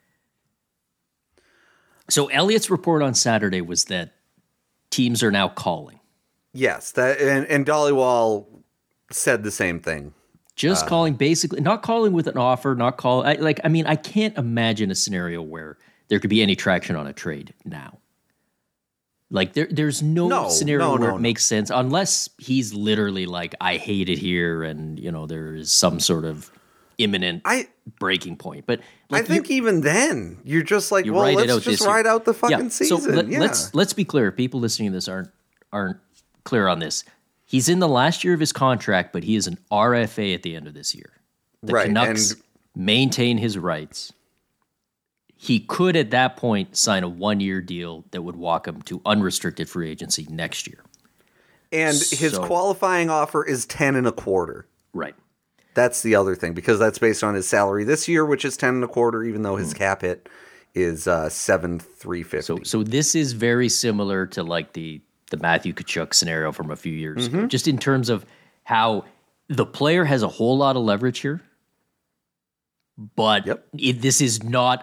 So Elliott's report on Saturday was that teams are now calling. Yes, that and Dhaliwal said the same thing Just calling, basically, not calling with an offer, I can't imagine a scenario where there could be any traction on a trade now. Like there's no scenario where it makes sense unless he's literally like, I hate it here, and there is some sort of imminent breaking point. But I think even then you're just like, well, let's just ride out the fucking season. So let's be clear. People listening to this aren't clear on this. He's in the last year of his contract, but he is an RFA at the end of this year. The Canucks maintain his rights. He could, at that point, sign a 1-year deal that would walk him to unrestricted free agency next year. And his qualifying offer is 10.25. Right. That's the other thing, because that's based on his salary this year, which is 10.25, even though his cap hit is $7,350. So this is very similar to like the Matthew Tkachuk scenario from a few years ago, just in terms of how the player has a whole lot of leverage here. But this is not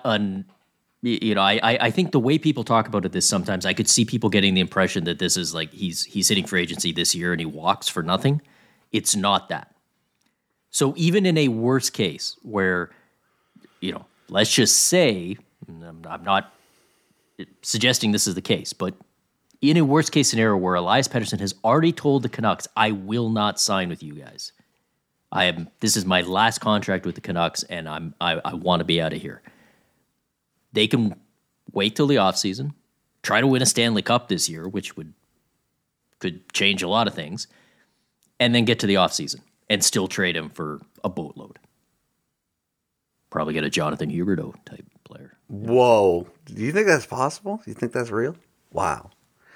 I think the way people talk about this sometimes, I could see people getting the impression that this is like he's hitting free agency this year and he walks for nothing. It's not that. So even in a worst case where, let's just say, I'm not suggesting this is the case, but in a worst case scenario where Elias Pettersson has already told the Canucks, I will not sign with you guys. This is my last contract with the Canucks, and I want to be out of here. They can wait till the offseason, try to win a Stanley Cup this year, which could change a lot of things, and then get to the offseason and still trade him for a boatload. Probably get a Jonathan Huberdeau type player. Whoa. Do you think that's possible? Do you think that's real? Wow.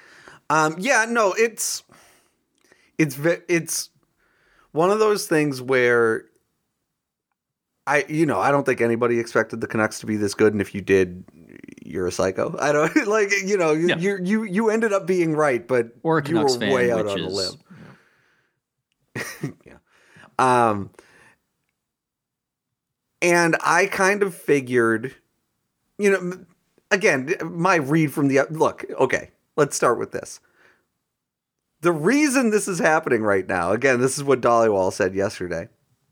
It's one of those things where I don't think anybody expected the Canucks to be this good, and if you did, you're a psycho. I don't you ended up being right, but or a Canucks fan, way out on a limb. Yeah. And I kind of figured, again, my read from let's start with this. The reason this is happening right now, again, this is what Dhaliwal said yesterday.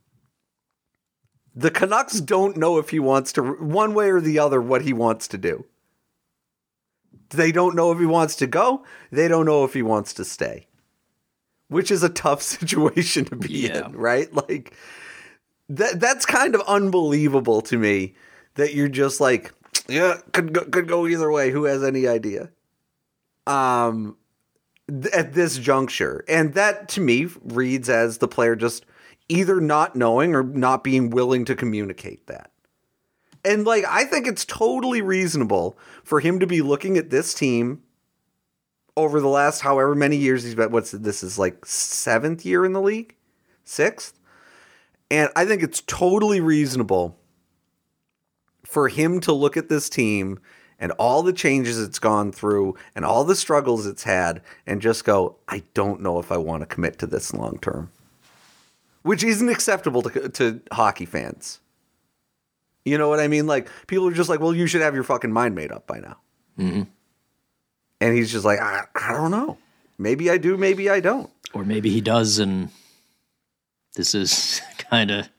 The Canucks don't know if he wants to, one way or the other, what he wants to do. They don't know if he wants to go. They don't know if he wants to stay. Which is a tough situation to be in, right? Like, that's kind of unbelievable to me that you're just like, could go either way. Who has any idea? At this juncture. And that, to me, reads as the player just either not knowing or not being willing to communicate that. And, I think it's totally reasonable for him to be looking at this team over the last however many years he's been. This is like 7th year in the league? 6th? And I think it's totally reasonable for him to look at this team and all the changes it's gone through and all the struggles it's had and just go, I don't know if I want to commit to this long term. Which isn't acceptable to hockey fans. You know what I mean? Like, people are just like, well, you should have your fucking mind made up by now. Mm-hmm. And he's just like, I don't know. Maybe I do, maybe I don't. Or maybe he does, and this is kind of,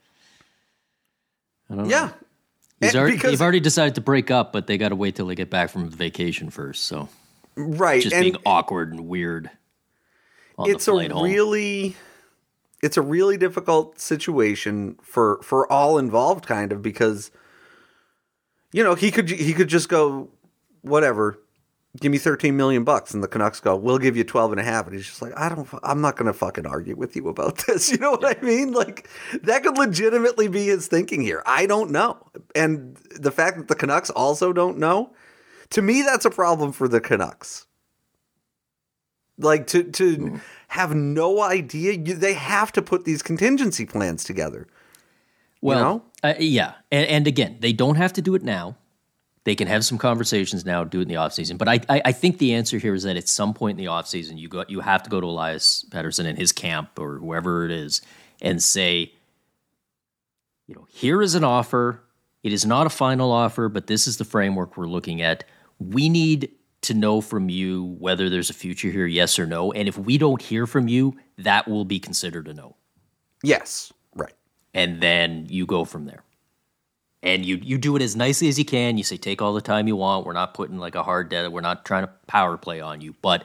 I don't know. Yeah. They've already decided to break up, but they got to wait till they get back from vacation first. So, right, just being awkward and weird. It's a really difficult situation for all involved, kind of, because he could just go, whatever, give me $13 million, and the Canucks go, we'll give you 12.5, and he's just like, I'm not gonna fucking argue with you about this. You know what I mean? Like, that could legitimately be his thinking here. I don't know, and the fact that the Canucks also don't know, to me, that's a problem for the Canucks. Like, to have no idea, they have to put these contingency plans together. Well, yeah, and again, they don't have to do it now. They can have some conversations now, do it in the offseason. But I think the answer here is that at some point in the offseason, you have to go to Elias Pettersson and his camp or whoever it is and say, here is an offer. It is not a final offer, but this is the framework we're looking at. We need to know from you whether there's a future here, yes or no. And if we don't hear from you, that will be considered a no. Yes, right. and then you go from there. And you do it as nicely as you can. You say, take all the time you want. We're not putting like a hard deadline. We're not trying to power play on you. But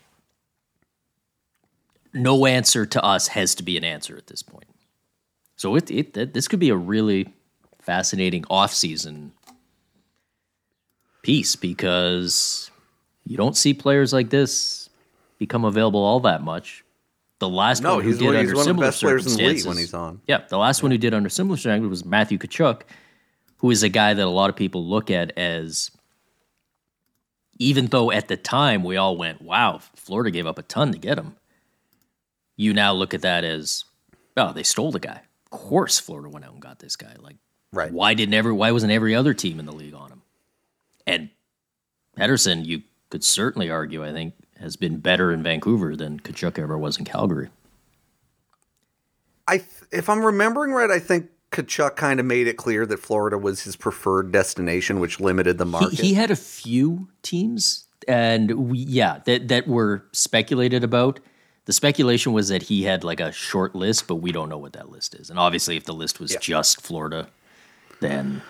no answer to us has to be an answer at this point. So this could be a really fascinating offseason piece, because you don't see players like this become available all that much. The last one who did under similar circumstances, when he's on. Yeah, the last one who did under similar circumstances was Matthew Tkachuk, who is a guy that a lot of people look at as, even though at the time we all went, wow, Florida gave up a ton to get him, you now look at that as, oh, they stole the guy. Of course Florida went out and got this guy. Like, right. Why wasn't every other team in the league on him? And Pettersson, you could certainly argue, I think, has been better in Vancouver than Tkachuk ever was in Calgary. If I'm remembering right, I think Tkachuk kind of made it clear that Florida was his preferred destination, which limited the market. He had a few teams, and that were speculated about. The speculation was that he had like a short list, but we don't know what that list is. And obviously, if the list was just Florida, then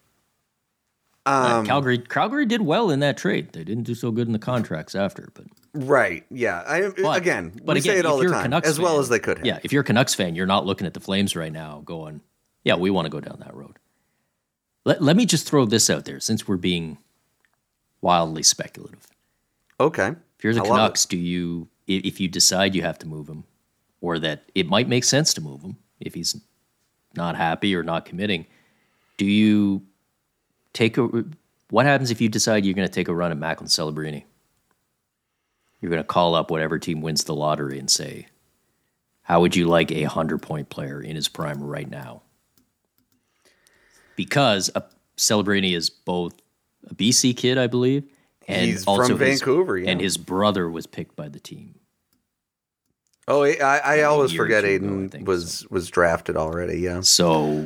Calgary did well in that trade. They didn't do so good in the contracts after, but right, yeah. We say it all the time, as well as they could have. Yeah, if you're a Canucks fan, you're not looking at the Flames right now, going, "Yeah, we want to go down that road." Let me just throw this out there, since we're being wildly speculative. Okay. If you're the Canucks, if you decide you have to move him, or that it might make sense to move him if he's not happy or not committing, do you what happens if you decide you're going to take a run at Macklin Celebrini? You're going to call up whatever team wins the lottery and say, how would you like a 100-point player in his prime right now? Because Celebrini is both a BC kid, I believe, and he's also from Vancouver, and his brother was picked by the team. Oh, I always forget Aiden was drafted already. Yeah. So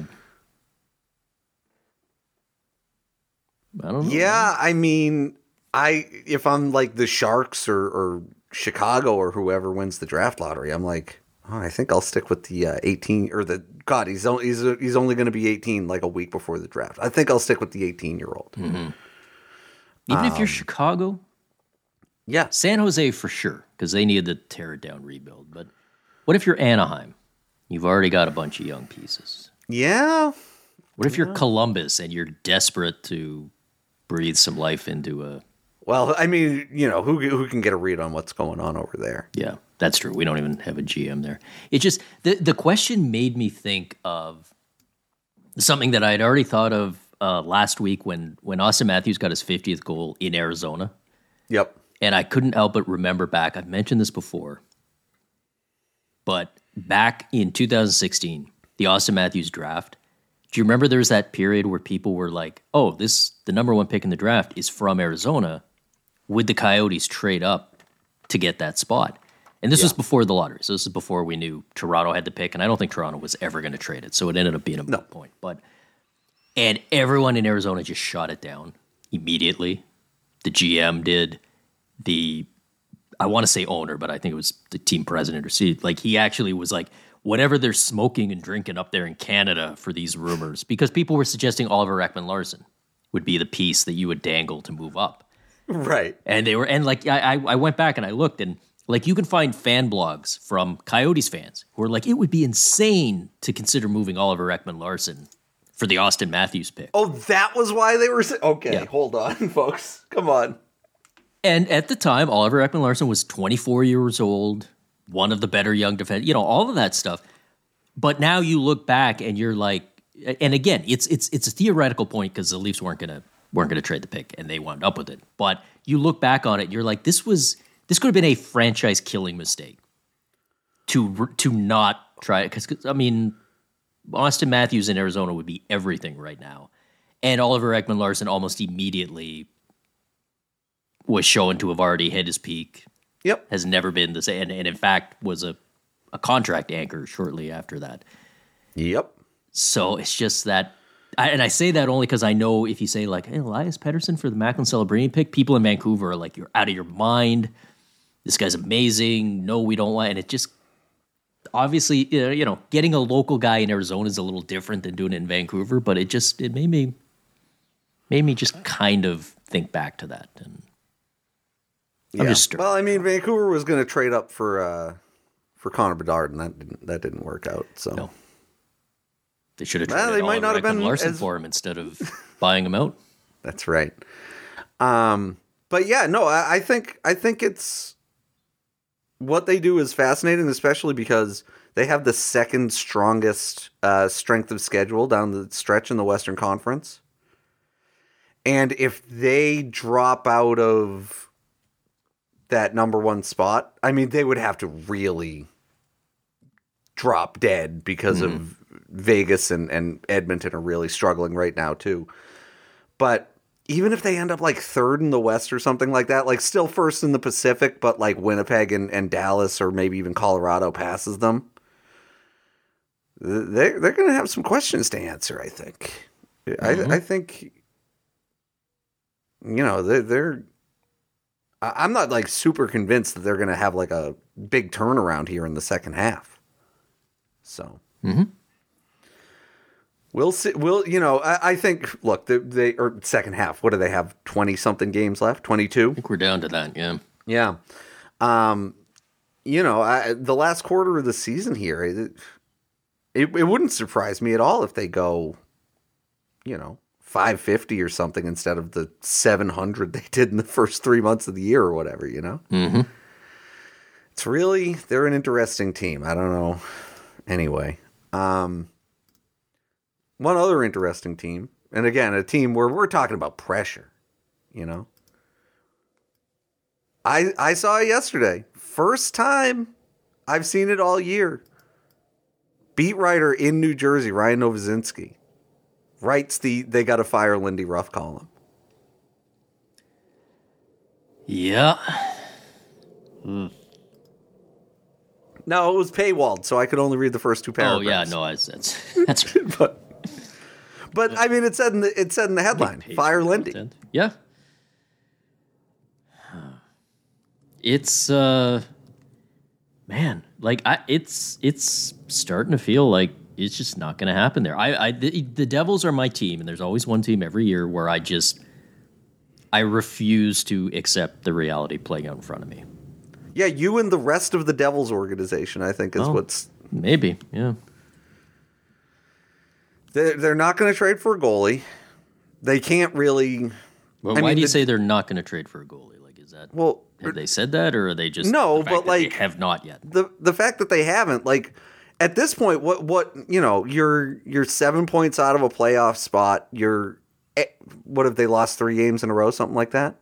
I don't know. Yeah, I mean, if I'm like the Sharks or Chicago or whoever wins the draft lottery, I'm like, oh, I think I'll stick with the 18 or the God. He's only going to be 18 like a week before the draft. I think I'll stick with the 18-year-old. Mm-hmm. Even if you're Chicago, yeah, San Jose for sure, because they needed the tear it down rebuild. But what if you're Anaheim? You've already got a bunch of young pieces. Yeah. What if you're Columbus and you're desperate to breathe some life into a... Well, I mean, who can get a read on what's going on over there? Yeah, that's true. We don't even have a GM there. It just... The question made me think of something that I had already thought of last week when Austin Matthews got his 50th goal in Arizona. Yep. And I couldn't help but remember back, I've mentioned this before, but back in 2016, the Austin Matthews draft, do you remember there was that period where people were like, oh, the number one pick in the draft is from Arizona. Would the Coyotes trade up to get that spot? And this was before the lottery. So this is before we knew Toronto had the pick, and I don't think Toronto was ever going to trade it. So it ended up being a moot point. And everyone in Arizona just shot it down immediately. The GM did. I want to say owner, but I think it was the team president or C. Like, he actually was like, whatever they're smoking and drinking up there in Canada for these rumors, because people were suggesting Oliver Ekman-Larsson would be the piece that you would dangle to move up. Right. And I went back and I looked, and like, you can find fan blogs from Coyotes fans who are like, it would be insane to consider moving Oliver Ekman-Larsson for the Austin Matthews pick. Oh, that was why they were... Okay, hold on, folks. Come on. And at the time, Oliver Ekman-Larsson was 24 years old, one of the better young defenders, all of that stuff. But now you look back and you're like, and again, it's a theoretical point because the Leafs weren't gonna trade the pick, and they wound up with it. But you look back on it, and you're like, this could have been a franchise killing mistake to not try it, because I mean, Austin Matthews in Arizona would be everything right now, and Oliver Ekman-Larsson almost immediately was shown to have already hit his peak. Yep. Has never been the same, and in fact was a contract anchor shortly after that. Yep. So it's just that, and I say that only because I know if you say like, hey, Elias Pettersson for the Macklin Celebrini pick, people in Vancouver are like, you're out of your mind. This guy's amazing. No, we don't want, and obviously, getting a local guy in Arizona is a little different than doing it in Vancouver, but it made me just kind of think back to that. And I'm just stirred. Well, I mean, Vancouver was going to trade up for Connor Bedard, and that didn't work out. So no. They should have traded might not have been Larson for him instead of buying him out. That's right. But yeah, no, I think it's what they do is fascinating, especially because they have the second strongest strength of schedule down the stretch in the Western Conference. And if they drop out of that number one spot, I mean, they would have to really drop dead because of Vegas and Edmonton are really struggling right now too. But even if they end up like third in the West or something like that, like still first in the Pacific, but like Winnipeg and Dallas or maybe even Colorado passes them, they're going to have some questions to answer, I think. I think, they're I'm not like super convinced that they're going to have like a big turnaround here in the second half. So we'll see. I think, look, they or second half, what do they have? 20 something games left? 22? I think we're down to that. Yeah. Yeah. The last quarter of the season here, it wouldn't surprise me at all if they go, 550 or something instead of the 700 they did in the first 3 months of the year or whatever, It's really, they're an interesting team. I don't know. Anyway, one other interesting team, and again, a team where we're talking about pressure, I saw it yesterday. First time I've seen it all year. Beat writer in New Jersey, Ryan Novozinski, writes they got to fire Lindy Ruff column. Yeah. No, it was paywalled, so I could only read the first two paragraphs. Oh yeah, no, that's right. but I mean, it said in the headline, "Fire Lindy." Content. Yeah. It's man, like it's starting to feel like it's just not going to happen there. The Devils are my team, and there's always one team every year where I refuse to accept the reality playing out in front of me. Yeah, you and the rest of the Devils organization, I think, is what's... Maybe, yeah. They're not going to trade for a goalie. They can't really... Well, why do you say they're not going to trade for a goalie? Like, is that... Well, have they said that, or are they just... No, but like... They have not yet. The fact that they haven't, like... At this point, you're 7 points out of a playoff spot. What have they lost 3 games in a row? Something like that?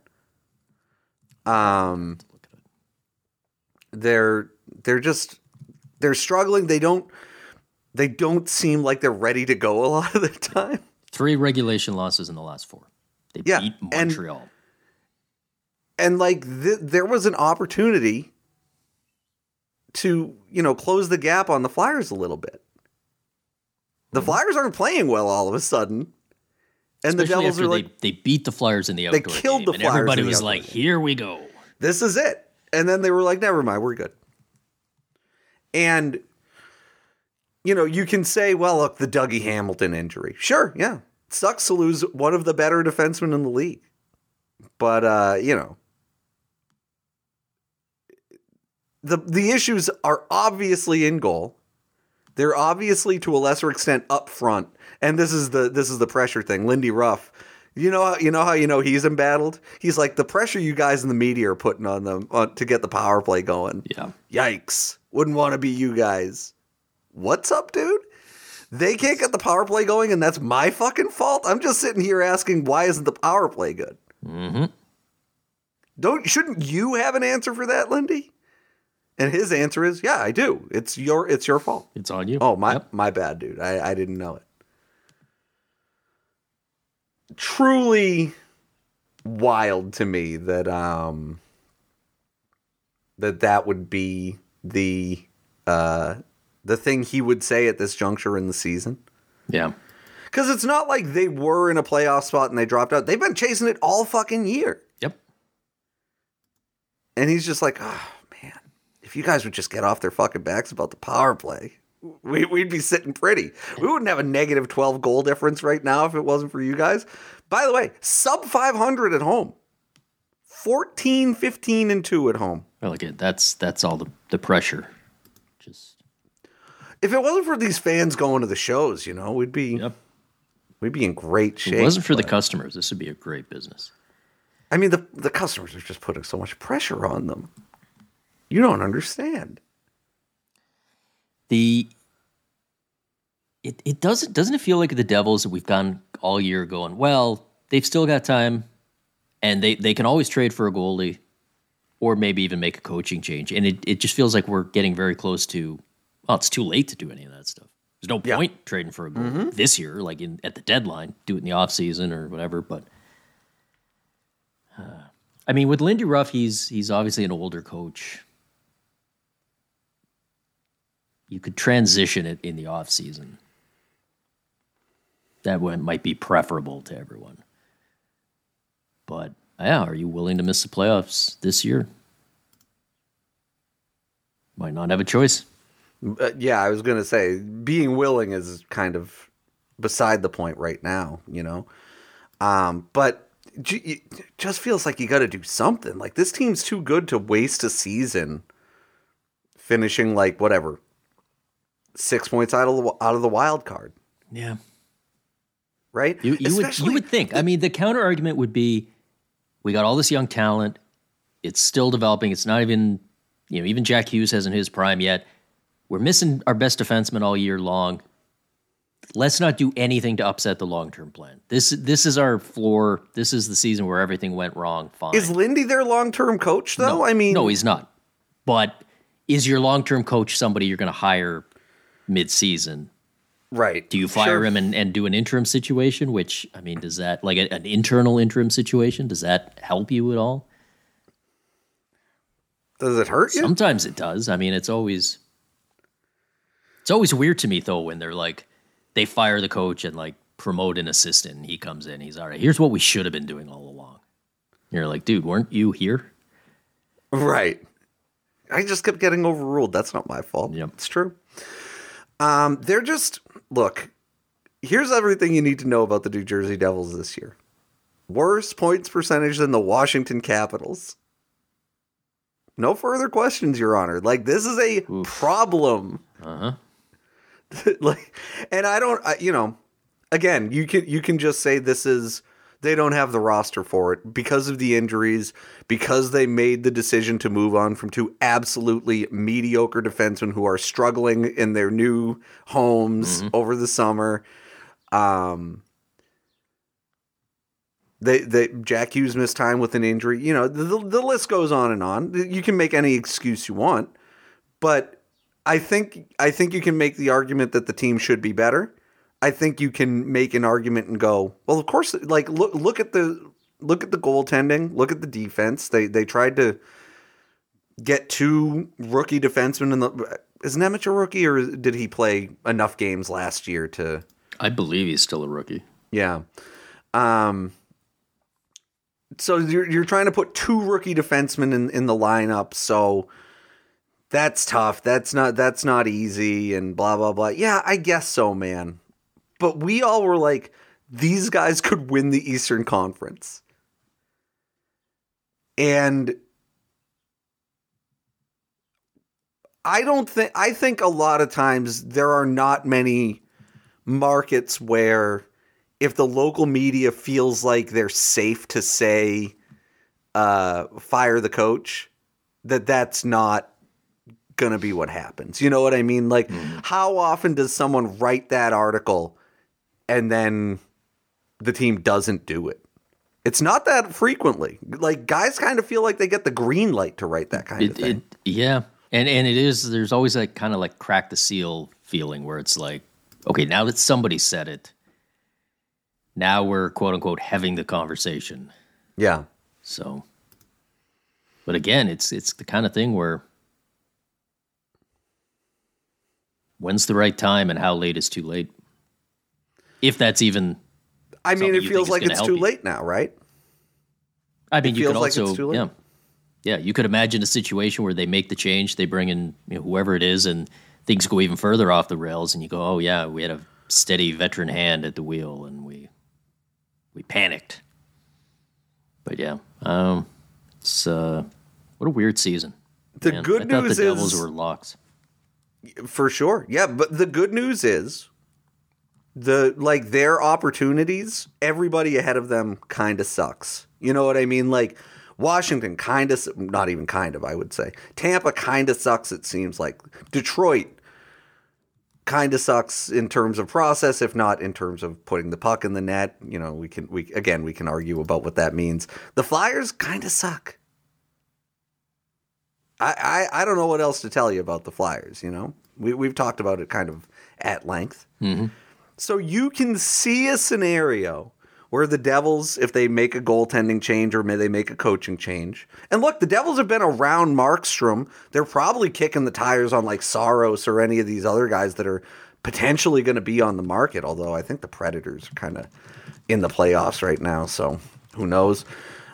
They're struggling. They don't seem like they're ready to go a lot of the time. 3 regulation losses in the last 4. They beat Montreal. And there was an opportunity to, close the gap on the Flyers a little bit. The Flyers aren't playing well all of a sudden. And especially the Devils after they beat the Flyers in the outdoor game. They killed the Flyers. And everybody was like, here we go. This is it. And then they were like, never mind, we're good. And, you can say, well, look, the Dougie Hamilton injury. Sure, yeah. It sucks to lose one of the better defensemen in the league. But, the issues are obviously in goal. They're obviously, to a lesser extent, up front. And this is the pressure thing. Lindy Ruff. You know how he's embattled? He's like, the pressure you guys in the media are putting on them to get the power play going. Yeah. Yikes. Wouldn't want to be you guys. What's up, dude? They can't get the power play going, and that's my fucking fault? I'm just sitting here asking, why isn't the power play good? Mm-hmm. Shouldn't you have an answer for that, Lindy? And his answer is, yeah, I do. It's your fault. It's on you. Oh, my bad, dude. I didn't know it. Truly wild to me that that would be the thing he would say at this juncture in the season. Yeah. Because it's not like they were in a playoff spot and they dropped out. They've been chasing it all fucking year. Yep. And he's just like, oh, man, if if you guys would just get off their fucking backs about the power play, we'd be sitting pretty. We wouldn't have a negative 12 goal difference right now if it wasn't for you guys. By the way, sub 500 at home. 14, 15, and 2 at home. Well, again, that's all the pressure. Just if it wasn't for these fans going to the shows, we'd be in great shape. If it wasn't for the customers, this would be a great business. I mean, the customers are just putting so much pressure on them. You don't understand. It doesn't it feel like the Devils that we've gone all year going, well, they've still got time. And they can always trade for a goalie or maybe even make a coaching change. And it just feels like we're getting very close to, well, it's too late to do any of that stuff. There's no point trading for a goalie this year, like at the deadline, do it in the offseason or whatever. But, I mean, with Lindy Ruff, he's obviously an older coach. You could transition it in the offseason. That one might be preferable to everyone. But, yeah, are you willing to miss the playoffs this year? Might not have a choice. Yeah, I was going to say, being willing is kind of beside the point right now, But it just feels like you got to do something. Like, this team's too good to waste a season finishing, 6 points out of the wild card. Yeah. Right? You would think. I mean, the counter argument would be, we got all this young talent. It's still developing. It's not even, even Jack Hughes hasn't hit his prime yet. We're missing our best defenseman all year long. Let's not do anything to upset the long-term plan. This is our floor. This is the season where everything went wrong. Fine. Is Lindy their long-term coach, though? No, he's not. But is your long-term coach somebody you're going to hire mid-season? Right. Do you fire him and do an interim situation? Which, I mean, does that, like an internal interim situation, does that help you at all? Does it hurt you? Sometimes it does. I mean, it's always weird to me, though, when they're like, they fire the coach and promote an assistant and he comes in. He's all right. Here's what we should have been doing all along. You're like, dude, weren't you here? Right. I just kept getting overruled. That's not my fault. Yep. It's true. They're just, look, here's everything you need to know about the New Jersey Devils this year. Worse points percentage than the Washington Capitals. No further questions, Your Honor. This is a problem. Uh-huh. And I don't, again, you can just say they don't have the roster for it because of the injuries, because they made the decision to move on from two absolutely mediocre defensemen who are struggling in their new homes over the summer. Jack Hughes missed time with an injury. The list goes on and on. You can make any excuse you want, but I think you can make the argument that the team should be better. I think you can make an argument and go, well, of course, look at the goaltending, look at the defense. They tried to get two rookie defensemen is Nemec a rookie, or did he play enough games last year to? I believe he's still a rookie. Yeah. So you're trying to put two rookie defensemen in the lineup, so that's tough. That's not easy, and blah blah blah. Yeah, I guess so, man. But we all were like, these guys could win the Eastern Conference. And I think a lot of times there are not many markets where if the local media feels like they're safe to say, fire the coach, that's not going to be what happens. You know what I mean? How often does someone write that article and then the team doesn't do it? It's not that frequently. Guys kind of feel like they get the green light to write that kind of thing. Yeah. And it is, there's always kind of crack the seal feeling where it's like, okay, now that somebody said it, now we're quote unquote having the conversation. Yeah. So, but again, it's the kind of thing where when's the right time and how late is too late? If that's even, I mean, it feels like it's too late now, right? I mean, you could also, yeah. Yeah, you could imagine a situation where they make the change, they bring in whoever it is, and things go even further off the rails, and you go, oh yeah, we had a steady veteran hand at the wheel, and we panicked. But yeah, it's what a weird season. The good news is the Devils were locks. For sure. Yeah, but the good news is their opportunities, everybody ahead of them kind of sucks. You know what I mean? Like Washington kind of, not even kind of, I would say. Tampa kind of sucks, it seems like. Detroit kind of sucks in terms of process, if not in terms of putting the puck in the net. You know, we can argue about what that means. The Flyers kind of suck. I don't know what else to tell you about the Flyers, you know? We've talked about it kind of at length. Mm-hmm. So you can see a scenario where the Devils, if they make a goaltending change or may they make a coaching change. And look, the Devils have been around Markstrom. They're probably kicking the tires on like Saros or any of these other guys that are potentially going to be on the market, although I think the Predators are kind of in the playoffs right now, so who knows.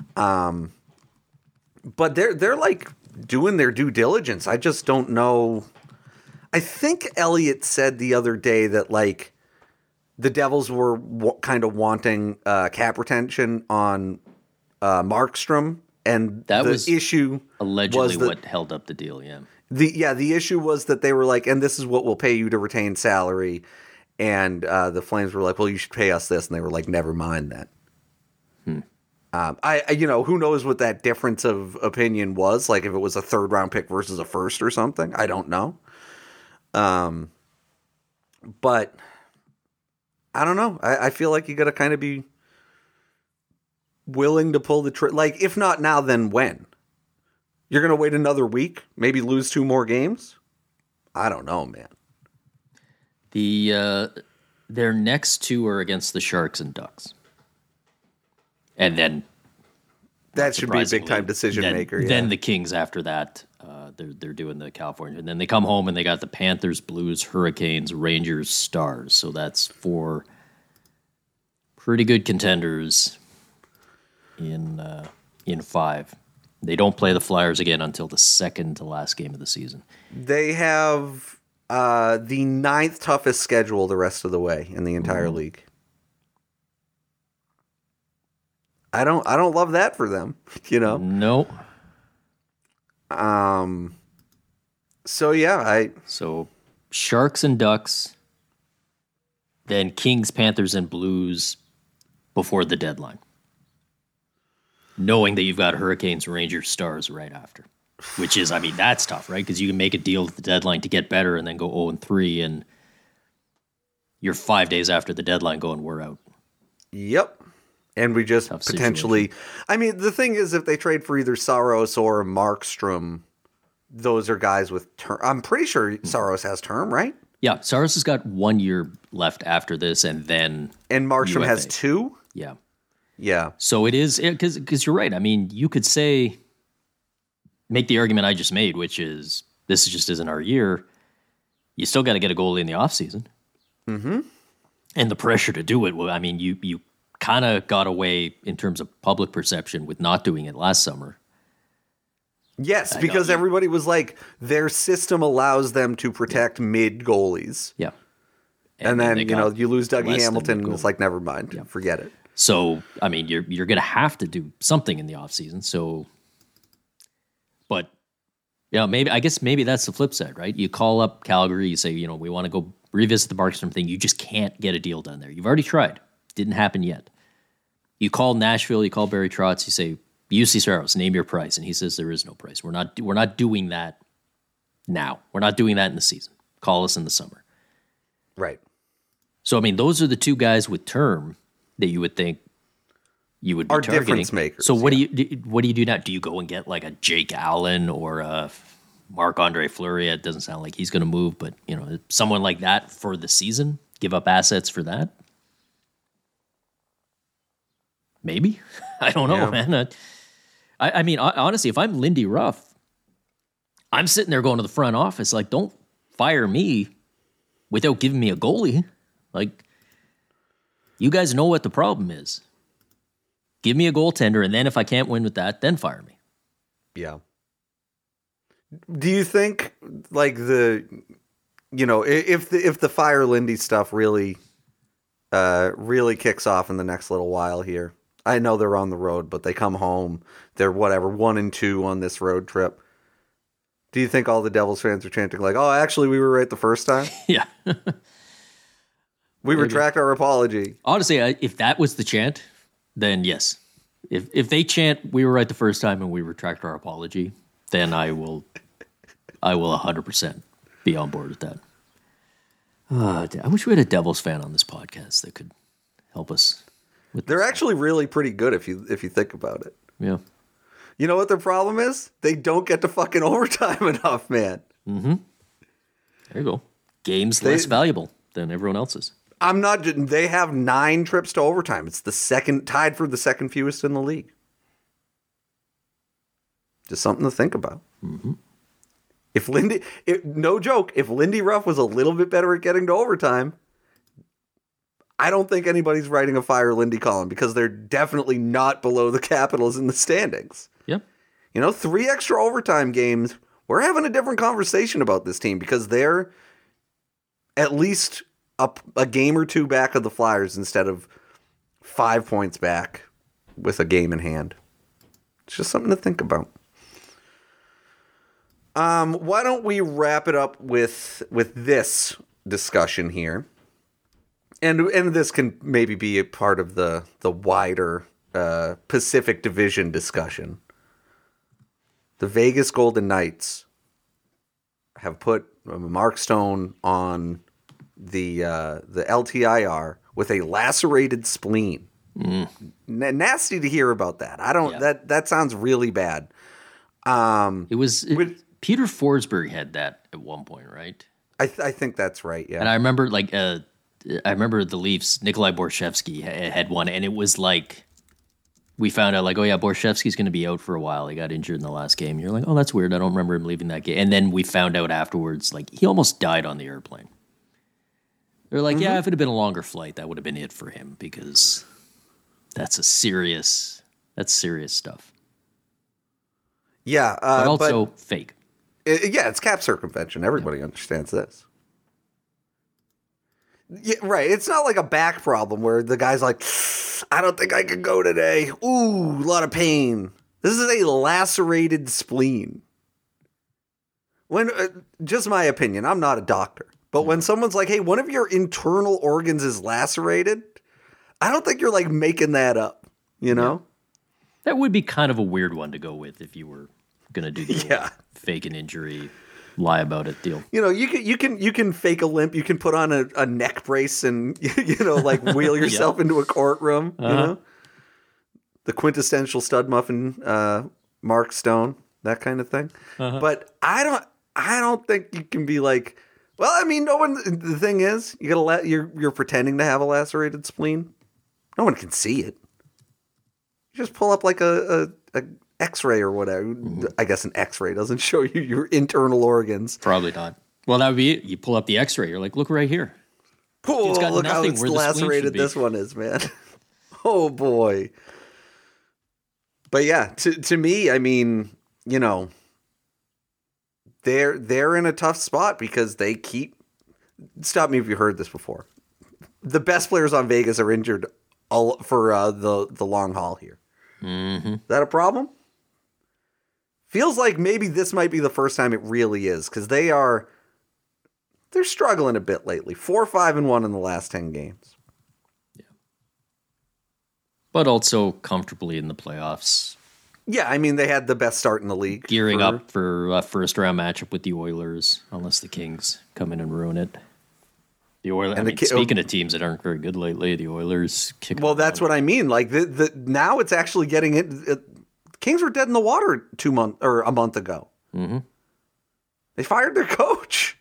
But they're like doing their due diligence. I just don't know. I think Elliott said the other day that like the Devils were kind of wanting cap retention on Markstrom, and that the was issue allegedly what held up the deal. Yeah. The issue was that they were like, and this is what we'll pay you to retain salary, and the Flames were like, well, you should pay us this, and they were like, never mind that. Who knows what that difference of opinion was? Like if it was a 3rd round pick versus a 1st or something, I don't know. But I don't know. I feel like you got to kind of be willing to pull the trigger. Like if not now, then when? You're going to wait another week, maybe lose 2 more games? I don't know, man. Their next 2 are against the Sharks and Ducks. And then that should be a big time decision maker. Yeah. Then the Kings after that, they're doing the California, and then they come home and they got the Panthers, Blues, Hurricanes, Rangers, Stars. So that's 4 pretty good contenders in 5. They don't play the Flyers again until the second to last game of the season. They have the 9th toughest schedule the rest of the way in the entire league. I don't love that for them, you know? No. So yeah, So Sharks and Ducks, then Kings, Panthers, and Blues before the deadline. Knowing that you've got Hurricanes, Rangers, Stars right after. Which is, I mean, that's tough, right? Because you can make a deal at the deadline to get better and then go 0-3, and you're 5 days after the deadline going, we're out. Yep. And we just potentially, I mean, the thing is, if they trade for either Saros or Markstrom, those are guys with term. I'm pretty sure Saros has term, right? Yeah, Saros has got 1 year left after this, and then Markstrom has 2. Yeah, yeah. So it is because you're right. I mean, you could make the argument I just made, which is this just isn't our year. You still got to get a goalie in the offseason. Mm-hmm. And the pressure to do it. Well, I mean, you kind of got away in terms of public perception with not doing it last summer. Yes, because everybody was like, their system allows them to protect mid goalies. Yeah. And then, you lose Dougie Hamilton, and it's like, never mind, forget it. So, I mean, you're going to have to do something in the offseason. So, but, maybe that's the flip side, right? You call up Calgary, you say, we want to go revisit the Markstrom thing. You just can't get a deal done there. You've already tried. Didn't happen yet. You call Nashville, you call Barry Trotz, you say, UC Saros, name your price. And he says there is no price. We're not doing that now. We're not doing that in the season. Call us in the summer. Right. So, I mean, those are the 2 guys with term that you would think you would be targeting. Difference makers. So what do you do now? Do you go and get like a Jake Allen or a Marc-Andre Fleury? It doesn't sound like he's going to move, but someone like that for the season, give up assets for that? Maybe. I don't know, man. I mean, honestly, if I'm Lindy Ruff, I'm sitting there going to the front office like, don't fire me without giving me a goalie. Like, you guys know what the problem is. Give me a goaltender, and then if I can't win with that, then fire me. Yeah. Do you think like if the Fire Lindy stuff really kicks off in the next little while here? I know they're on the road, but they come home. They're 1-2 on this road trip. Do you think all the Devils fans are chanting like, "Oh, actually, we were right the first time"? Yeah. We retract our apology. Honestly, if that was the chant, then yes. If they chant, "We were right the first time" and we retract our apology, then I will 100% be on board with that. I wish we had a Devils fan on this podcast that could help us with They're actually really pretty good if you think about it. Yeah. You know what their problem is? They don't get to fucking overtime enough, man. Mm-hmm. There you go. Games less valuable than everyone else's. I'm not. They have 9 trips to overtime. It's tied for the second fewest in the league. Just something to think about. Mm-hmm. No joke, if Lindy Ruff was a little bit better at getting to overtime, I don't think anybody's writing a Fire Lindy column because they're definitely not below the Capitals in the standings. Yep. 3 extra overtime games. We're having a different conversation about this team because they're at least a game or 2 back of the Flyers instead of 5 points back with a game in hand. It's just something to think about. Why don't we wrap it up with this discussion here? And this can maybe be a part of the wider Pacific Division discussion. The Vegas Golden Knights have put Mark Stone on the LTIR with a lacerated spleen. Nasty to hear about that. That sounds really bad. It was Peter Forsberg had that at one point, right? I think that's right. Yeah, and I remember the Leafs. Nikolai Borshevsky had one, and it was like we found out oh yeah, Borshevsky's going to be out for a while. He got injured in the last game. And you're like, oh, that's weird. I don't remember him leaving that game. And then we found out afterwards, he almost died on the airplane. They're like, yeah, if it had been a longer flight, that would have been it for him because that's serious stuff. Yeah, but also fake. It's cap circumvention. Everybody understands this. Yeah, right. It's not like a back problem where the guy's like, I don't think I can go today. Ooh, a lot of pain. This is a lacerated spleen. When, just my opinion, I'm not a doctor, but when someone's like, hey, one of your internal organs is lacerated, I don't think you're making that up, you know? That would be kind of a weird one to go with if you were going to do the fake an injury, lie about it deal. You can fake a limp. You can put on a neck brace and wheel yourself into a courtroom. The quintessential stud muffin, Mark Stone, that kind of thing. But I don't think you can be like. Well, I mean, no one. The thing is, you're pretending to have a lacerated spleen. No one can see it. You just pull up a X-ray or whatever. Mm-hmm. I guess an X-ray doesn't show you your internal organs. Probably not. Well, that would be it. You pull up the X-ray. You're like, look right here. Oh, look how it's lacerated this one is, man. Oh, boy. But yeah, to me, I mean, they're in a tough spot because they keep... Stop me if you heard this before. The best players on Vegas are injured for the long haul here. Mm-hmm. Is that a problem? Feels like maybe this might be the first time it really is because they're struggling a bit lately. 4-5-1 in the last 10 games. Yeah, but also comfortably in the playoffs. Yeah, I mean they had the best start in the league, gearing up for a first round matchup with the Oilers, unless the Kings come in and ruin it. The Oilers. Speaking of teams that aren't very good lately, the Oilers kick. Well, that's what I mean. Now it's actually getting it. Kings were dead in the water a month ago. Mm-hmm. They fired their coach,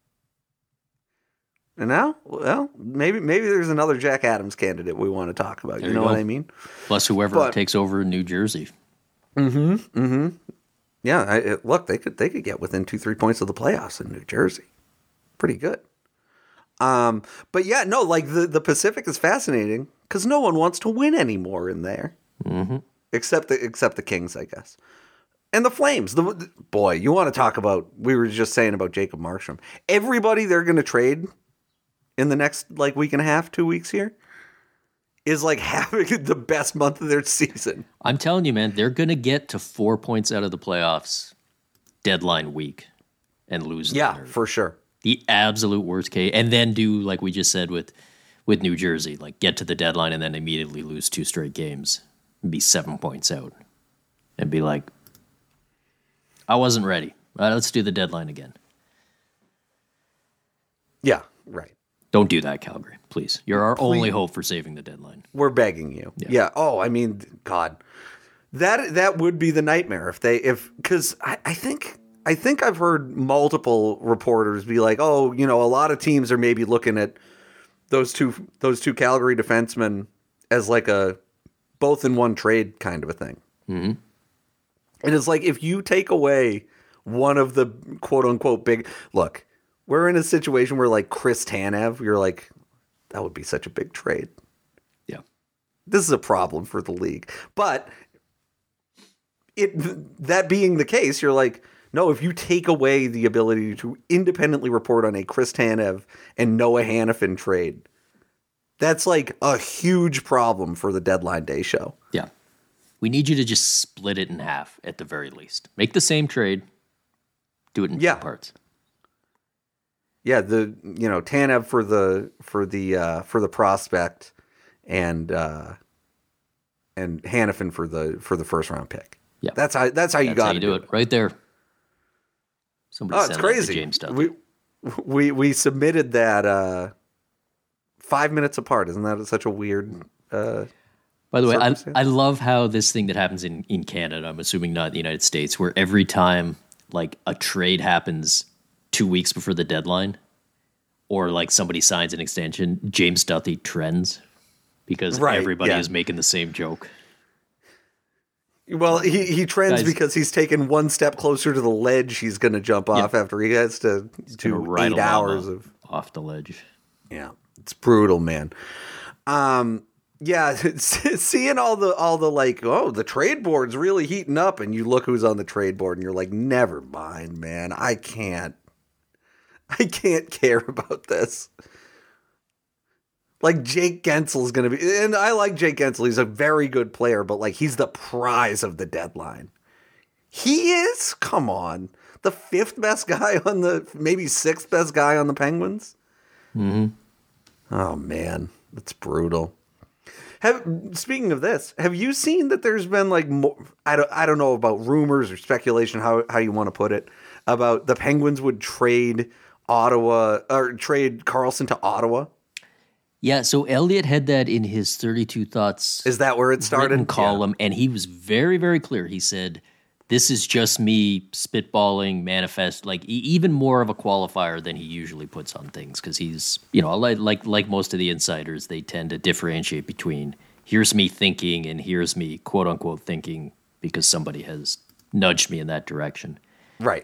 and now, well, maybe there's another Jack Adams candidate we want to talk about. You know what I mean? Plus, whoever takes over in New Jersey. Mm-hmm. Mm-hmm. Yeah. Look, they could get within 2-3 points of the playoffs in New Jersey. Pretty good. But yeah, no, the Pacific is fascinating because no one wants to win anymore in there, mm-hmm. except the Kings, I guess. And the Flames, boy, you want to talk about, we were just saying about Jacob Markstrom. Everybody they're going to trade in the next like week and a half, 2 weeks here is like having the best month of their season. I'm telling you, man, they're going to get to 4 points out of the playoffs deadline week and lose. Yeah, for sure. The absolute worst case. And then do like we just said with New Jersey, like get to the deadline and then immediately lose 2 straight games and be 7 points out and be like, I wasn't ready. Let's do the deadline again. Yeah, right. Don't do that, Calgary, please. You're our only hope for saving the deadline. We're begging you. Yeah. Oh, I mean, God, that would be the nightmare because I think I've heard multiple reporters be like, oh, a lot of teams are maybe looking at those two Calgary defensemen as like a both in one trade kind of a thing. Mm-hmm. And it's like, if you take away one of the quote unquote big, look, we're in a situation where like Chris Tanev, you're like, that would be such a big trade. Yeah. This is a problem for the league. But that being the case, you're like, no, if you take away the ability to independently report on a Chris Tanev and Noah Hannafin trade, that's like a huge problem for the deadline day show. Yeah. We need you to just split it in half at the very least. Make the same trade. Do it in 2 parts. Yeah, Tanev for the prospect and Hannafin for the first round pick. Yeah. That's how you got to do it. Right there. Somebody it's crazy. James Duthie. We submitted that 5 minutes apart. Isn't that such a weird By the way, I love how this thing that happens in Canada, I'm assuming not in the United States, where every time like a trade happens 2 weeks before the deadline or like somebody signs an extension, James Duthie trends because everybody is making the same joke. Well, he trends because he's taken one step closer to the ledge he's going to jump off after he has to do 8 hours of off the ledge. Yeah, it's brutal, man. Yeah, seeing all the like, oh, the trade board's really heating up, and you look who's on the trade board, and you're like, never mind, man. I can't care about this. Like Jake Gensel's gonna be, and I like Jake Gensel. He's a very good player, but like he's the prize of the deadline. He is. Come on, the 5th best guy on maybe 6th best guy on the Penguins. Mm-hmm. Oh man, that's brutal. Speaking of this, have you seen that there's been like more, I don't know about rumors or speculation, how you want to put it, about the Penguins would trade Ottawa or trade Karlsson to Ottawa? Yeah, so Elliot had that in his 32 Thoughts. Is that where it started? Column, and he was very, very clear. He said, "This is just me spitballing, manifest, like even more of a qualifier than he usually puts on things because he's, like most of the insiders, they tend to differentiate between here's me thinking and here's me quote unquote thinking because somebody has nudged me in that direction." Right.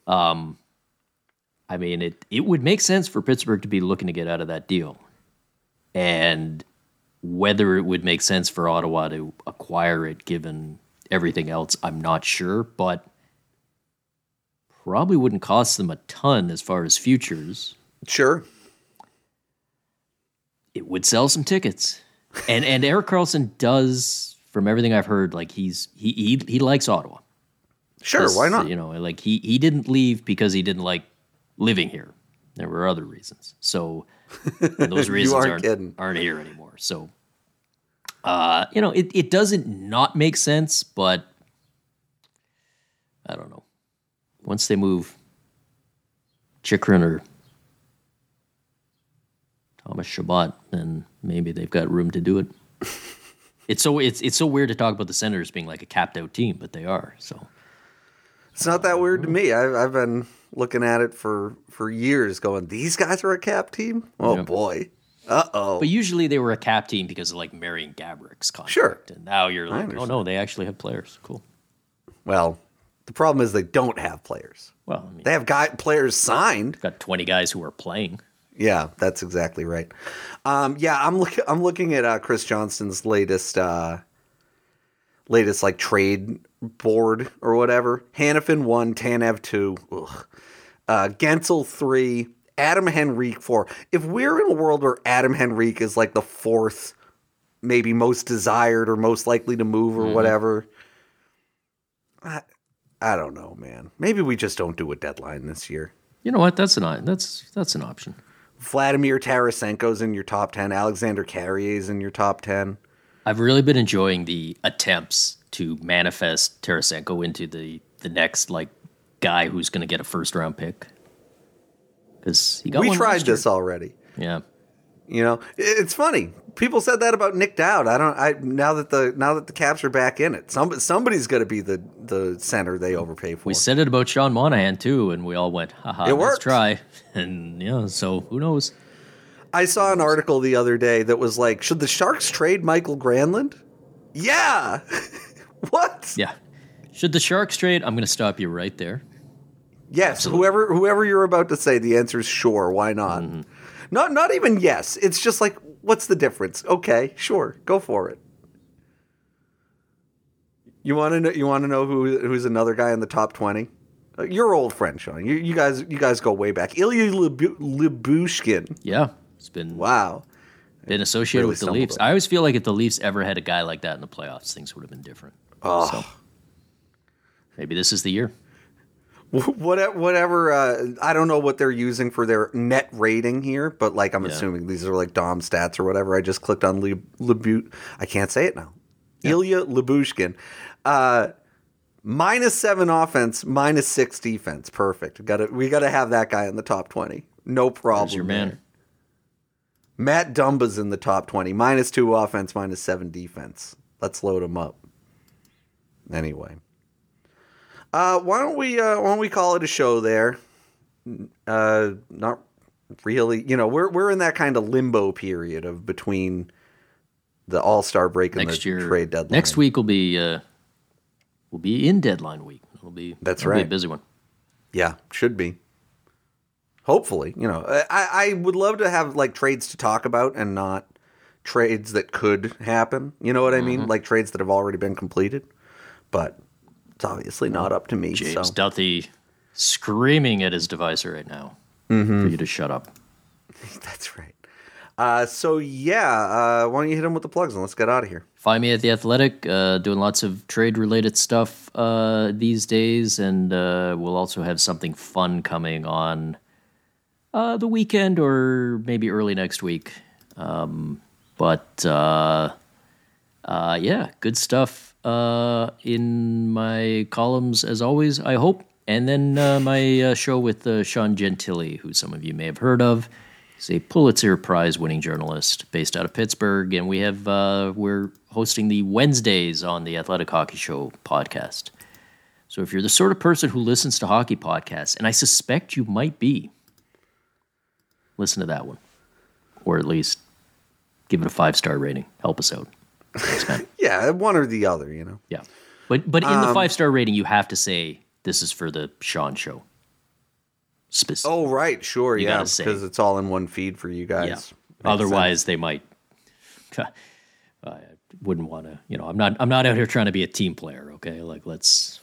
I mean, it would make sense for Pittsburgh to be looking to get out of that deal. And whether it would make sense for Ottawa to acquire it given everything else, I'm not sure, but probably wouldn't cost them a ton as far as futures. Sure. It would sell some tickets. And Erik Karlsson does, from everything I've heard, like he likes Ottawa. Sure, why not? Like he didn't leave because he didn't like living here. There were other reasons. So those reasons aren't here anymore. So it doesn't not make sense, but I don't know. Once they move Chychrun or Thomas Chabot, then maybe they've got room to do it. It's so weird to talk about the Senators being like a capped out team, but they are. So it's not that weird to me. I've been looking at it for years, going, these guys are a cap team. Oh boy. Uh-oh. But usually they were a cap team because of like Marian Gabourik's contract. Sure. And now you're like, oh no, they actually have players. Cool. Well, the problem is they don't have players. Well, I mean, they have players signed. Got 20 guys who are playing. Yeah, that's exactly right. I'm looking at Chris Johnston's latest latest like trade board or whatever. Hanifin 1, Tanev 2, Gensel 3, Adam Henrique 4. If we're in a world where Adam Henrique is like the fourth, maybe most desired or most likely to move or whatever, I don't know, man. Maybe we just don't do a deadline this year. You know what? That's an option. Vladimir Tarasenko's in your top 10. Alexander Carrier's in your top 10. I've really been enjoying the attempts to manifest Tarasenko into the next like guy who's going to get a first round pick. Because he got we one tried last year. this already. Yeah, you know, it's funny. People said that about Nick Dowd. Now that the Caps are back in it, somebody's going to be the center they overpay for. We said it about Sean Monahan too, and we all went, haha, let's try. And yeah, so who knows? I saw an article the other day that was like, should the Sharks trade Michael Granlund? Yeah. What? Yeah. Should the Sharks trade? I'm going to stop you right there. Yes. Absolutely. Whoever you're about to say, the answer is sure. Why not? Mm-hmm. Not even yes. It's just like, what's the difference? Okay, sure, go for it. You want to know who's another guy in the top 20? Your old friend, Sean. You guys go way back. Ilya Lyubushkin. Yeah, it's been been associated with the Leafs. I always feel like if the Leafs ever had a guy like that in the playoffs, things would have been different. Oh. So maybe this is the year. Whatever. I don't know what they're using for their net rating here, but like I'm assuming these are like Dom stats or whatever. I just clicked on I can't say it now. Yeah. Ilya Lyubushkin. -7 offense, -6 defense. Perfect. We gotta have that guy in the top 20. No problem. There's your man. There. Matt Dumba's in the top 20. -2 offense, -7 defense. Let's load him up. Anyway. Why don't we call it a show there? Not really. You know, we're in that kind of limbo period of between the All-Star break and the trade deadline. Next week will be in deadline week. It'll be be a busy one. Yeah, should be. Hopefully, you know, I would love to have like trades to talk about and not trades that could happen. You know what I mean? Like trades that have already been completed, but. It's obviously not up to me. James Duthie screaming at his device right now for you to shut up. That's right. Why don't you hit him with the plugs and let's get out of here. Find me at The Athletic, doing lots of trade-related stuff these days, and we'll also have something fun coming on the weekend or maybe early next week. Good stuff. In my columns, as always, I hope. And then my show with Sean Gentili, who some of you may have heard of. He's a Pulitzer Prize-winning journalist based out of Pittsburgh. And we're hosting the Wednesdays on the Athletic Hockey Show podcast. So if you're the sort of person who listens to hockey podcasts, and I suspect you might be, listen to that one. Or at least give it a 5-star rating. Help us out. Thanks, man. Yeah, one or the other, you know. Yeah, but in the 5-star rating, you have to say this is for the Sean Show. Specific. Oh, right, sure, yeah, because it's all in one feed for you guys. Yeah. Otherwise, they might. I wouldn't want to. You know, I'm not out here trying to be a team player. Okay, like let's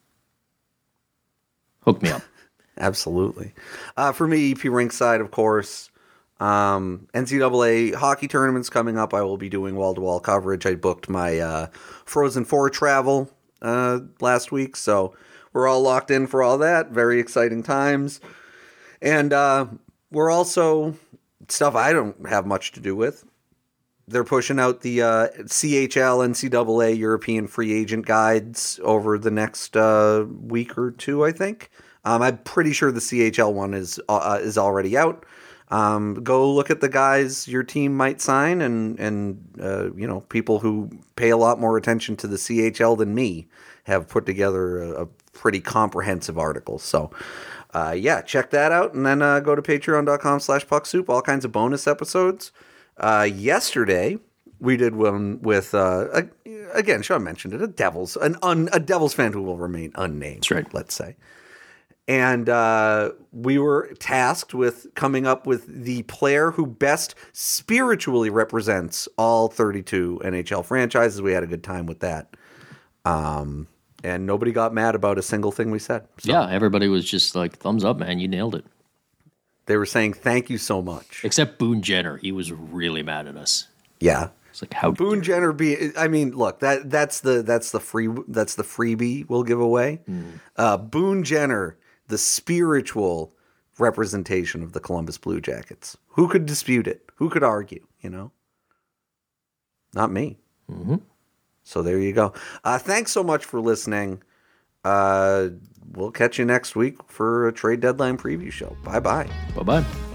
hook me up. Absolutely. For me, EP Rinkside, of course. NCAA hockey tournaments coming up. I will be doing wall-to-wall coverage. I booked my Frozen Four travel last week, so we're all locked in for all that. Very exciting times. And we're also stuff I don't have much to do with. They're pushing out the CHL, NCAA European free agent guides over the next week or two, I think. I'm pretty sure the CHL one is already out. Go look at the guys your team might sign, and people who pay a lot more attention to the CHL than me have put together a pretty comprehensive article. So, check that out, and then go to patreon.com/pucksoup. All kinds of bonus episodes. Yesterday we did one with again, Sean mentioned it, a Devils fan who will remain unnamed. That's right. Let's say. And we were tasked with coming up with the player who best spiritually represents all 32 NHL franchises. We had a good time with that. And nobody got mad about a single thing we said. So. Yeah, everybody was just like, thumbs up, man. You nailed it. They were saying thank you so much. Except Boone Jenner. He was really mad at us. Yeah. It's like, how Boone Jenner look, that's the freebie we'll give away. Boone Jenner, the spiritual representation of the Columbus Blue Jackets. Who could dispute it? Who could argue, Not me. Mm-hmm. So there you go. Thanks so much for listening. We'll catch you next week for a trade deadline preview show. Bye-bye. Bye-bye.